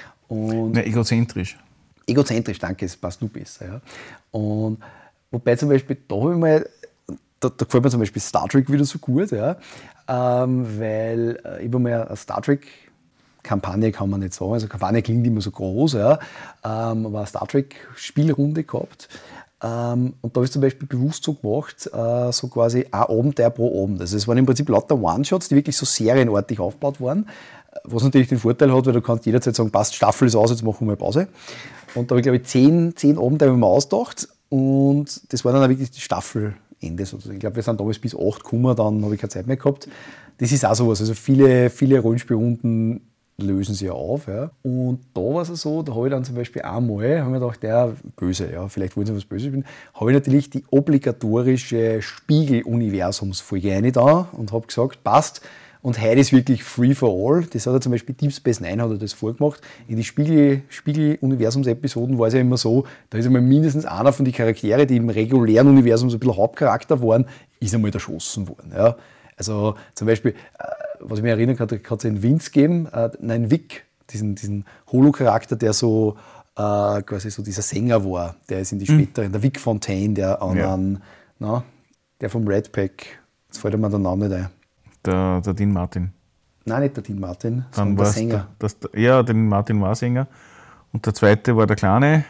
Und ja, egozentrisch. Egozentrisch, danke, es passt nur besser. Ja. Und wobei zum Beispiel, da habe ich mal, da, da gefällt mir zum Beispiel Star Trek wieder so gut, ja, ähm, weil äh, ich habe mal eine Star Trek Kampagne, kann man nicht sagen, also Kampagne klingt immer so groß, ja, ähm, aber eine Star Trek Spielrunde gehabt. Ähm, und da habe ich zum Beispiel bewusst so gemacht, äh, so quasi ein Abenteuer pro Abend. Also es waren im Prinzip lauter One-Shots, die wirklich so serienartig aufgebaut waren, was natürlich den Vorteil hat, weil du kannst jederzeit sagen, passt, Staffel ist aus, jetzt machen wir mal Pause. Und da habe ich, glaube ich, zehn, zehn Abende mal ausgedacht und das war dann auch wirklich die Staffelende sozusagen. Ich glaube, wir sind damals bis acht gekommen, dann habe ich keine Zeit mehr gehabt. Das ist auch sowas. Also viele, viele Rollenspielrunden lösen sie ja auf. Ja. Und da war es so, da habe ich dann zum Beispiel einmal, habe ich mir gedacht, ja, böse, ja, vielleicht wollen sie was Böses spielen, habe ich natürlich die obligatorische Spiegel-Universumsfolge rein da und habe gesagt, passt, Und heute ist wirklich free for all. Das hat er zum Beispiel Deep Space Nine hat er das vorgemacht. In die Spiegel, Spiegel-Universums-Episoden war es ja immer so, da ist einmal mindestens einer von den Charaktere, die im regulären Universum so ein bisschen Hauptcharakter waren, ist einmal erschossen worden. Ja. Also zum Beispiel, was ich mich erinnern kann, hat es einen Vince gegeben, nein, Vic, diesen, diesen Holo-Charakter, der so äh, quasi so dieser Sänger war, der ist in die späteren, mhm. der Vic Fontaine, der an ja. einen, na, der vom Red Pack, jetzt fällt mir der Name nicht ein. Der, der Dean Martin. Nein, nicht der Dean Martin, Dann sondern der Sänger. Der, das, ja, der Dean Martin war Sänger. Und der zweite war der Kleine,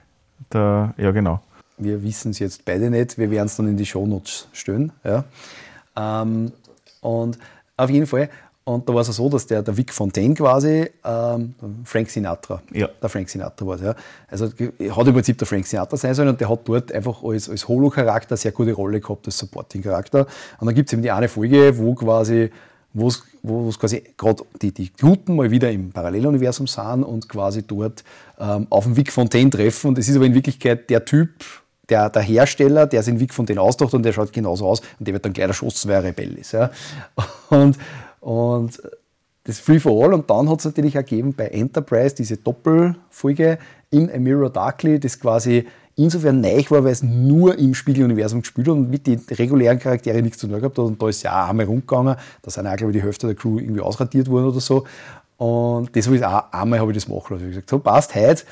der, ja genau. Wir wissen es jetzt beide nicht, wir werden es dann in die Shownotes stellen. Ja. Ähm, und auf jeden Fall, und da war es so, dass der, der Vic Fontaine quasi, ähm, Frank Sinatra, ja. der Frank Sinatra war es, ja. Also hat im Prinzip der Frank Sinatra sein sollen und der hat dort einfach als, als Holo-Charakter eine sehr gute Rolle gehabt, als Supporting-Charakter. Und dann gibt es eben die eine Folge, wo quasi, wo es quasi gerade die, die Guten mal wieder im Paralleluniversum sind und quasi dort ähm, auf den Vic Fontaine treffen. Und es ist aber in Wirklichkeit der Typ, Der, der Hersteller, der sich Vic Fontaine ausdacht und der schaut genauso aus und der wird dann gleich erschossen, weil er Rebell ist. Ja. Und, und das Free for All. Und dann hat es natürlich auch gegeben bei Enterprise diese Doppelfolge in A Mirror Darkly, das quasi insofern neu war, weil es nur im Spiegeluniversum gespielt hat und mit den regulären Charakteren nichts zu tun gehabt hat. Und da ist ja auch einmal rumgegangen, da sind auch, glaube ich, die Hälfte der Crew irgendwie ausradiert worden oder so. Und das habe ich auch einmal habe ich das machen lassen. Ich habe gesagt, so passt, heute.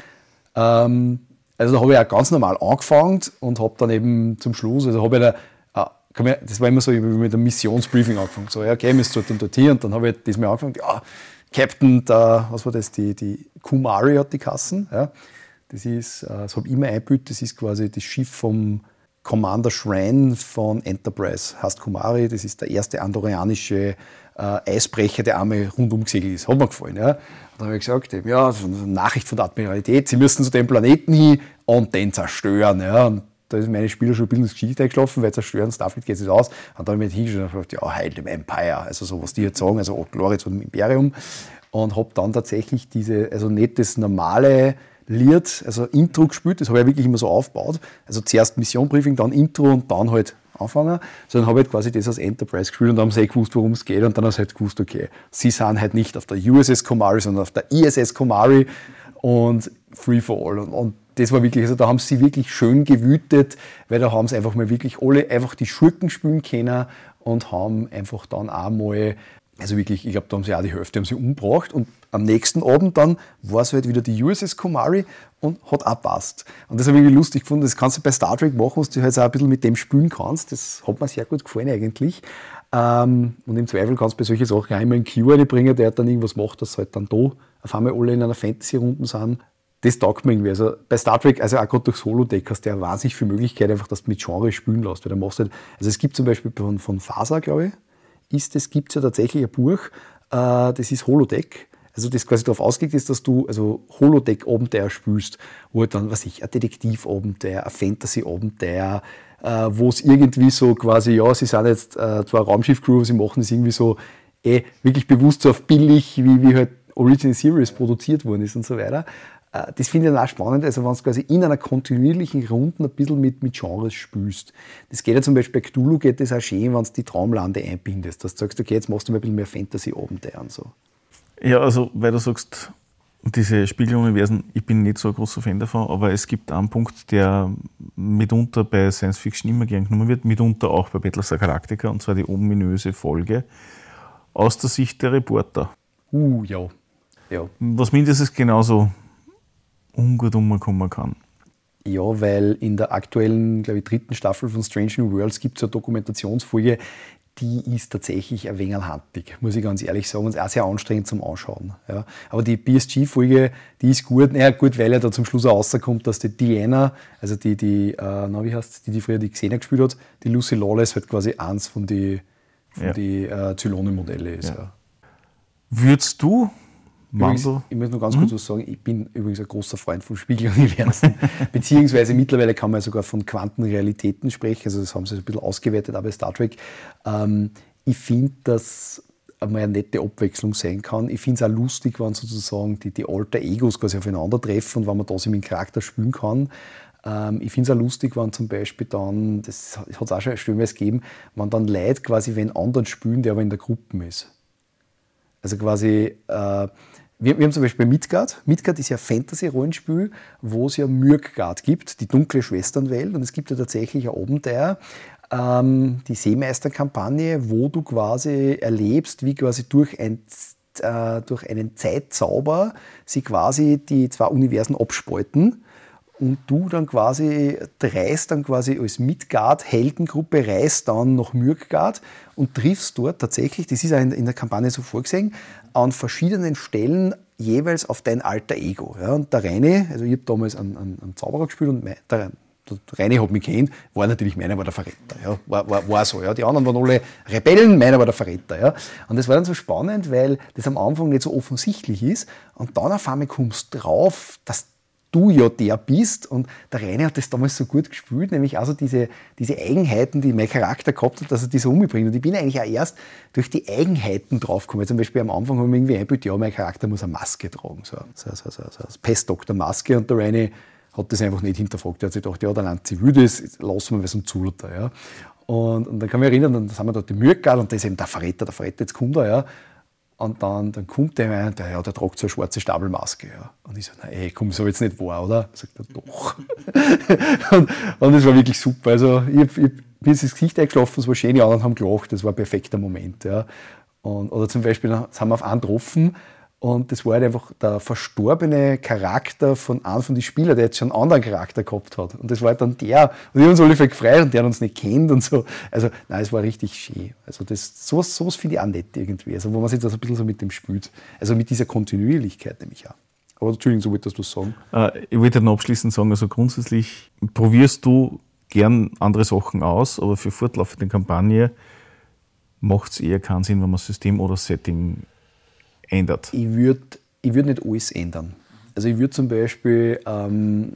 Ähm, Also da habe ich auch ganz normal angefangen und habe dann eben zum Schluss, also habe ich da, das war immer so, ich habe mit einem Missionsbriefing angefangen, so, ja, okay, wir müssen dort und dort hier und dann habe ich das mal angefangen, ja, Captain, der, was war das, die, die Kumari hat die Kassen, ja, das ist, das habe ich immer eingebildet, das ist quasi das Schiff vom Commander Shran von Enterprise, heißt Kumari, das ist der erste andorianische äh, Eisbrecher, der einmal rundum gesegelt ist, hat mir gefallen, ja. Dann habe ich gesagt, ja, eine Nachricht von der Admiralität, sie müssen zu dem Planeten hin und den zerstören. Ja. Und da ist meine Spieler schon ein bisschen ins Geschichte eingeschlafen, weil zerstören, Starfleet geht es aus. Und dann habe ich mich hingestellt und gesagt, ja, Heil dem Empire, also so, was die jetzt sagen, also Glory zum Imperium. Und habe dann tatsächlich diese, also nicht das normale Lied, also Intro gespielt, das habe ich wirklich immer so aufgebaut. Also zuerst Mission-Briefing, dann Intro und dann halt anfangen, sondern habe halt quasi das als Enterprise gespielt und dann haben sie gewusst, worum es geht und dann haben sie halt gewusst, okay, sie sind halt nicht auf der U S S Kumari, sondern auf der I S S Kumari und Free for All. Und, und das war wirklich, also da haben sie wirklich schön gewütet, weil da haben sie einfach mal wirklich alle einfach die Schurken spielen können und haben einfach dann auch mal, also wirklich, ich glaube, da haben sie auch die Hälfte haben sie umgebracht und am nächsten Abend dann war es halt wieder die U S S Kumari und hat auch passt. Und das habe ich irgendwie lustig gefunden, das kannst du bei Star Trek machen, dass du halt auch ein bisschen mit dem spielen kannst. Das hat mir sehr gut gefallen eigentlich. Ähm, und im Zweifel kannst du bei solchen Sachen auch immer einen Q reinbringen, der dann irgendwas macht, dass halt dann da auf einmal alle in einer Fantasy-Runde sind. Das taugt mir irgendwie. Also bei Star Trek, also auch gerade durchs Holodeck hast du ja wahnsinnig viel Möglichkeit, einfach, dass du mit Genre spielen lässt. Weil dann machst du halt, also es gibt zum Beispiel von, von Fasa, glaube ich, ist es gibt ja tatsächlich ein Buch, äh, das ist Holodeck. Also das quasi darauf ausgelegt ist, dass du also Holodeck-Abenteuer spielst, wo halt dann, was ich, ein Detektiv-Abenteuer, ein Fantasy-Abenteuer, äh, wo es irgendwie so quasi, ja, sie sind jetzt äh, zwar Raumschiff-Crew, aber sie machen es irgendwie so eh wirklich bewusst so auf billig, wie, wie halt Original Series produziert worden ist und so weiter. Äh, das finde ich dann auch spannend, also wenn du quasi in einer kontinuierlichen Runde ein bisschen mit, mit Genres spielst. Das geht ja zum Beispiel bei Cthulhu geht das auch schön, wenn du die Traumlande einbindest, dass du sagst, okay, jetzt machst du mal ein bisschen mehr Fantasy-Abenteuer und so. Ja, also, weil du sagst, diese Spiegeluniversen, ich bin nicht so ein großer Fan davon, aber es gibt einen Punkt, der mitunter bei Science Fiction immer gern genommen wird, mitunter auch bei Battlestar Galactica, und zwar die ominöse Folge aus der Sicht der Reporter. Uh, ja. ja. Was mindestens genauso ungut umkommen kann. Ja, weil in der aktuellen, glaube ich, dritten Staffel von Strange New Worlds gibt es eine Dokumentationsfolge, die ist tatsächlich ein wenig handig, muss ich ganz ehrlich sagen, und auch sehr anstrengend zum Anschauen. Ja. Aber die B S G-Folge, die ist gut, naja, gut, weil ja da zum Schluss auch rauskommt, dass die Diana, also die, die, äh, na, wie heißt die, die früher die Xena gespielt hat, die Lucy Lawless halt quasi eins von den von ja. die, äh, Zylone-Modelle ist. Ja. Ja. Würdest du, Übrigens, ich muss noch ganz kurz mhm. was sagen, ich bin übrigens ein großer Freund von Spiegeluniversen, beziehungsweise mittlerweile kann man sogar von Quantenrealitäten sprechen, also das haben sie ein bisschen ausgewertet, auch bei Star Trek. Ähm, ich finde, dass einmal eine nette Abwechslung sein kann. Ich finde es auch lustig, wenn sozusagen die, die Alter Egos quasi aufeinandertreffen und wenn man da mit dem Charakter spielen kann. Ähm, ich finde es auch lustig, wenn zum Beispiel dann, das hat es auch schon stellenweise gegeben, wenn dann Leute quasi wenn anderen spielen, der aber in der Gruppe ist. Also quasi, äh, wir, wir haben zum Beispiel Midgard. Midgard ist ja ein Fantasy-Rollenspiel, wo es ja Mürkgard gibt, die dunkle Schwesternwelt. Und es gibt ja tatsächlich ein Abenteuer, ähm, die Seemeister-Kampagne, wo du quasi erlebst, wie quasi durch, ein, äh, durch einen Zeitzauber sie quasi die zwei Universen abspalten. Und du dann quasi reist dann quasi als Midgard-Heldengruppe, reist dann nach Mürkgard und triffst dort tatsächlich, das ist auch in, in der Kampagne so vorgesehen, an verschiedenen Stellen jeweils auf dein alter Ego. Ja, und der Reine, also ich habe damals einen, einen, einen Zauberer gespielt und mein, der, der Reine hat mich kennt, war natürlich meiner, war der Verräter. Ja, war, war, war so. Ja. Die anderen waren alle Rebellen, meiner war der Verräter. Ja. Und das war dann so spannend, weil das am Anfang nicht so offensichtlich ist und dann auf einmal kommst du drauf, dass du ja der bist. Und der Reine hat das damals so gut gespielt, nämlich also diese, diese Eigenheiten, die mein Charakter gehabt hat, dass er die so umbringt. Und ich bin eigentlich auch erst durch die Eigenheiten draufgekommen. Zum Beispiel am Anfang haben wir irgendwie eingebildet, ja, mein Charakter muss eine Maske tragen, so, so, so, so, so eine Pestdoktor-Maske. Und der Reine hat das einfach nicht hinterfragt. Er hat sich gedacht, ja, der Lanzi will das, lassen wir was um Zulter. Ja. Und, und dann kann ich mich erinnern, dann sind wir dort die Mürkgard und da ist eben der Verräter, der Verräter, jetzt kommt er, ja. Und dann, dann kommt der rein, der, ja, der tragt so eine schwarze Stabelmaske. Ja. Und ich so, nein, ey, komm, so jetzt nicht wahr, oder? Sagt er, doch. und, und das war wirklich super. Also, ich, ich bin ins Gesicht eingeschlafen, es war schön, die anderen haben gelacht, das war ein perfekter Moment. Ja. Und, oder zum Beispiel sind wir auf einen getroffen und das war halt einfach der verstorbene Charakter von einem von den Spielern, der jetzt schon einen anderen Charakter gehabt hat. Und das war halt dann der, und wir haben uns alle voll gefreut und der hat uns nicht kennt und so. Also, nein, es war richtig schön. Also, das, sowas, sowas finde ich auch nett irgendwie. Also, wo man sich da so ein bisschen so mit dem spielt. Also, mit dieser Kontinuierlichkeit nämlich auch. Aber Entschuldigung, so wolltest du was sagen? Äh, ich wollte dann abschließend sagen, also grundsätzlich probierst du gern andere Sachen aus, aber für fortlaufende Kampagne macht es eher keinen Sinn, wenn man System oder Setting ändert. Ich würde ich würd nicht alles ändern. Also ich würde zum Beispiel, ähm,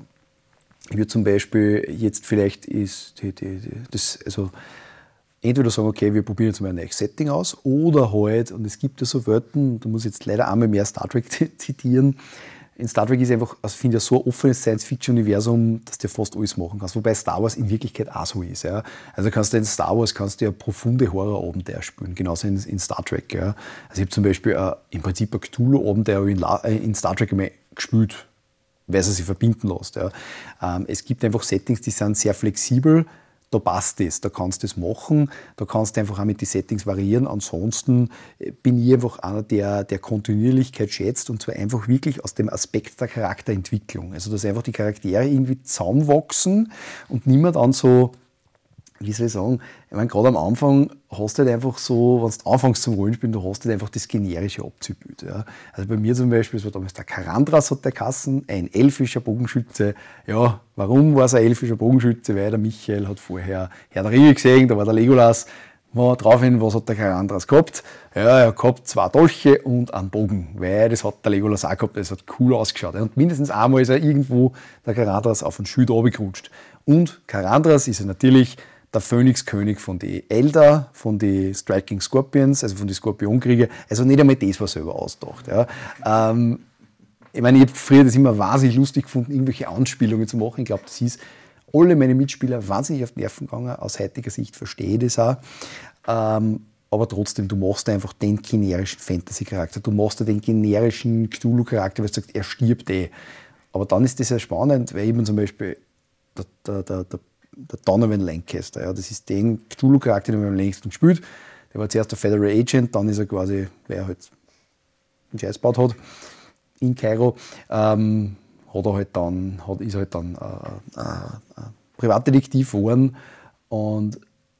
ich würde zum Beispiel jetzt vielleicht ist die, die, die, das, also entweder sagen, okay, wir probieren jetzt mal ein neues Setting aus, oder halt, und es gibt ja so Wörter, da muss ich jetzt leider einmal mehr Star Trek zitieren. In Star Trek ist einfach, also finde ich, so ein offenes Science-Fiction-Universum, dass du fast alles machen kannst. Wobei Star Wars in Wirklichkeit auch so ist. Ja. Also kannst du in Star Wars kannst du ja profunde Horror-Abenteuer spielen, genauso in, in Star Trek. Ja. Also ich habe zum Beispiel äh, im Prinzip ein Cthulhu-Abenteuer in, äh, in Star Trek einmal gespielt, weil es sich verbinden lässt. Ja. Ähm, es gibt einfach Settings, die sind sehr flexibel. Da passt es, da kannst du das machen, da kannst du einfach auch mit den Settings variieren. Ansonsten bin ich einfach einer, der, der Kontinuierlichkeit schätzt, und zwar einfach wirklich aus dem Aspekt der Charakterentwicklung. Also dass einfach die Charaktere irgendwie zusammenwachsen und niemand dann so, wie soll ich sagen, ich meine, gerade am Anfang hast du halt einfach so, wenn du anfängst zum Rollenspielen, du hast halt einfach das generische Abziehbild. Ja. Also bei mir zum Beispiel, es war damals der Karandras, hat der Kassen, ein elfischer Bogenschütze. Ja, warum war es ein elfischer Bogenschütze? Weil der Michael hat vorher Herr der Ringe gesehen, da war der Legolas. War drauf hin, was hat der Karandras gehabt? Ja, er hat gehabt zwei Dolche und einen Bogen, weil das hat der Legolas auch gehabt, das hat cool ausgeschaut. Und mindestens einmal ist er irgendwo, der Karandras, auf einen Schild runtergerutscht. Und Karandras ist ja natürlich der Phönixkönig von den Eldar, von den Striking Scorpions, also von den Skorpionkriegern. Also nicht einmal das war selber ausgedacht. Ja. Ähm, ich meine, ich habe früher das immer wahnsinnig lustig gefunden, irgendwelche Anspielungen zu machen. Ich glaube, das ist alle meine Mitspieler wahnsinnig auf die Nerven gegangen. Aus heutiger Sicht verstehe ich das auch. Ähm, aber trotzdem, du machst einfach den generischen Fantasy-Charakter. Du machst den generischen Cthulhu-Charakter, weil du sagst, er stirbt eh. Aber dann ist das ja spannend, weil eben zum Beispiel der, der, der, der der Donovan Lancaster, ja, das ist den Cthulhu-Charakter, den man am längsten gespielt. Der war zuerst der Federal Agent, dann ist er quasi, wer halt einen Scheiß gebaut hat, in Kairo, ähm, hat er halt dann, hat, ist halt dann äh, äh, äh, Privatdetektiv geworden. Und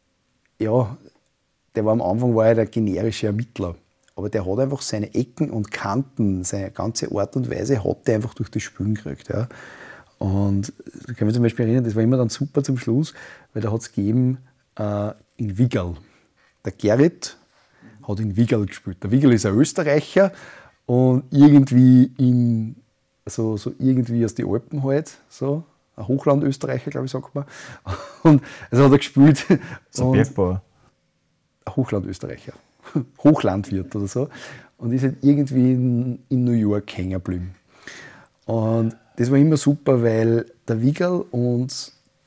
ja, der war am Anfang war er der generische Ermittler. Aber der hat einfach seine Ecken und Kanten, seine ganze Art und Weise hat der einfach durch das Spielen gekriegt. Ja. Und da kann ich mich zum Beispiel erinnern, das war immer dann super zum Schluss, weil da hat es gegeben äh, in Wigal. Der Gerrit hat in Wigal gespielt. Der Wigal ist ein Österreicher und irgendwie in, so, so irgendwie aus den Alpen halt, so, ein Hochlandösterreicher, glaube ich, sagt man. Und also hat er gespielt. So ein Bergbauer. Ein Hochlandösterreicher. Hochlandwirt oder so. Und ist halt irgendwie in, in New York hängen geblieben. Und das war immer super, weil der Wigal und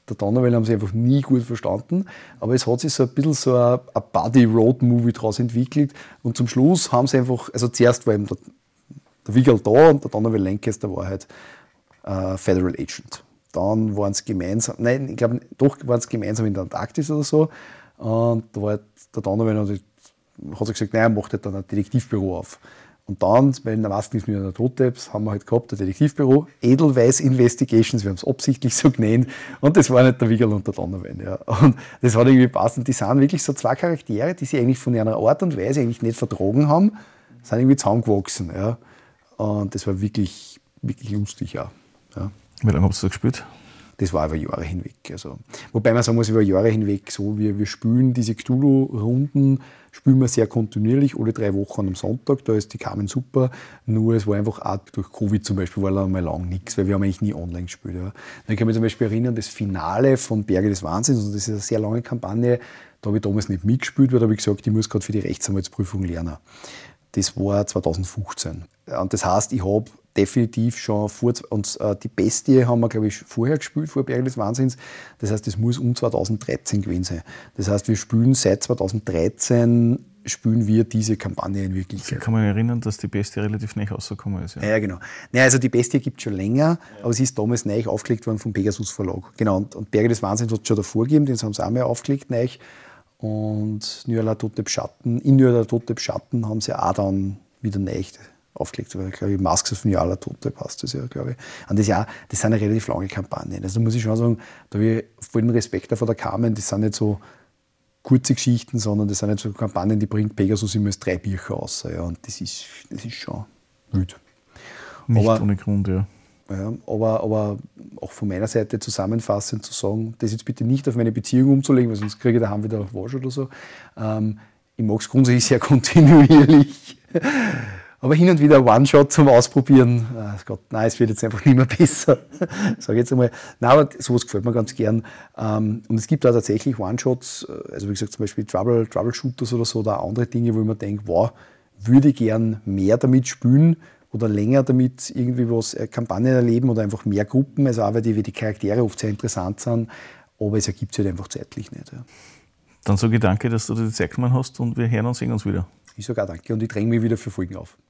der Donovan haben sie einfach nie gut verstanden. Aber es hat sich so ein bisschen so ein, ein Buddy-Road-Movie daraus entwickelt. Und zum Schluss haben sie einfach, also zuerst war eben der, der Wiggle da und der Donovan Lancaster war halt äh, Federal Agent. Dann waren es gemeinsam, nein, ich glaube doch waren es gemeinsam in der Antarktis oder so. Und da war halt der Donovan und hat er gesagt, nein, er macht halt dann ein Detektivbüro auf. Und dann, weil in der Westen ist mir der Toteps, haben wir halt gehabt, ein Detektivbüro, Edelweiss Investigations, wir haben es absichtlich so genannt. Und das war nicht der Wiggerl und der Donovan. Ja. Und das hat irgendwie passt. Und die sind wirklich so zwei Charaktere, die sich eigentlich von einer Art und Weise eigentlich nicht vertragen haben, sind irgendwie zusammengewachsen. Ja. Und das war wirklich, wirklich lustig. Ja. Ja. Wie lange habt ihr das gespielt? Das war über Jahre hinweg. Also, wobei man sagen muss, über Jahre hinweg, so wir, wir spielen diese Cthulhu-Runden, spielen wir sehr kontinuierlich, alle drei Wochen am Sonntag, da ist die Carmen super, nur es war einfach auch durch Covid zum Beispiel, war mal lang nichts, weil wir haben eigentlich nie online gespielt. Ja. Dann kann ich mich zum Beispiel erinnern, das Finale von Berge des Wahnsinns, und das ist eine sehr lange Kampagne, da habe ich damals nicht mitgespielt, weil da habe ich gesagt, ich muss gerade für die Rechtsanwaltsprüfung lernen. Das war zwanzig fünfzehn. Und das heißt, ich habe definitiv schon vor, und äh, die Bestie haben wir, glaube ich, vorher gespielt, vor Berge des Wahnsinns. Das heißt, das muss um zwanzig dreizehn gewesen sein. Das heißt, wir spielen seit zwanzig dreizehn, spielen wir diese Kampagne in Wirklichkeit. Ich kann mich erinnern, dass die Bestie relativ neu rausgekommen ist. Ja, ja genau. Naja, also die Bestie gibt es schon länger, ja. Aber sie ist damals neu aufgelegt worden vom Pegasus Verlag. Genau, und, und Berge des Wahnsinns hat es schon davor gegeben, den haben sie auch mal aufgelegt, neu. Und Nyala Totep Schatten, in Nyala Totep Schatten haben sie auch dann wieder neu aufgelegt, weil, glaube ich, Masks of Nyala Totep passt das ja, glaube ich. Und das, ja, das sind ja relativ lange Kampagnen. Also da muss ich schon sagen, da habe ich vollen Respekt vor der Carmen, das sind nicht so kurze Geschichten, sondern das sind nicht so Kampagnen, die bringt Pegasus immer als drei Bücher raus. Ja, und das ist, das ist schon wild. Nicht aber, ohne Grund, ja. Ja, aber, aber auch von meiner Seite zusammenfassend zu sagen, das jetzt bitte nicht auf meine Beziehung umzulegen, weil sonst kriege ich daheim wieder Wasch oder so. Ähm, ich mag es grundsätzlich sehr kontinuierlich. Aber hin und wieder ein One-Shot zum Ausprobieren, ah, Gott, nein, es wird jetzt einfach nicht mehr besser, sage ich jetzt einmal. Nein, aber sowas gefällt mir ganz gern. Und es gibt auch tatsächlich One-Shots, also wie gesagt zum Beispiel Trouble, Trouble-Shooters oder so, oder andere Dinge, wo ich mir denke, wow, würde gern mehr damit spielen oder länger damit irgendwie was, Kampagnen erleben oder einfach mehr Gruppen, also auch weil die, weil die Charaktere oft sehr interessant sind, aber es ergibt sich halt einfach zeitlich nicht. Ja. Dann sage ich danke, dass du dir die Zeit genommen hast und wir hören und sehen uns wieder. Ich sage auch danke und ich dränge mich wieder für Folgen auf.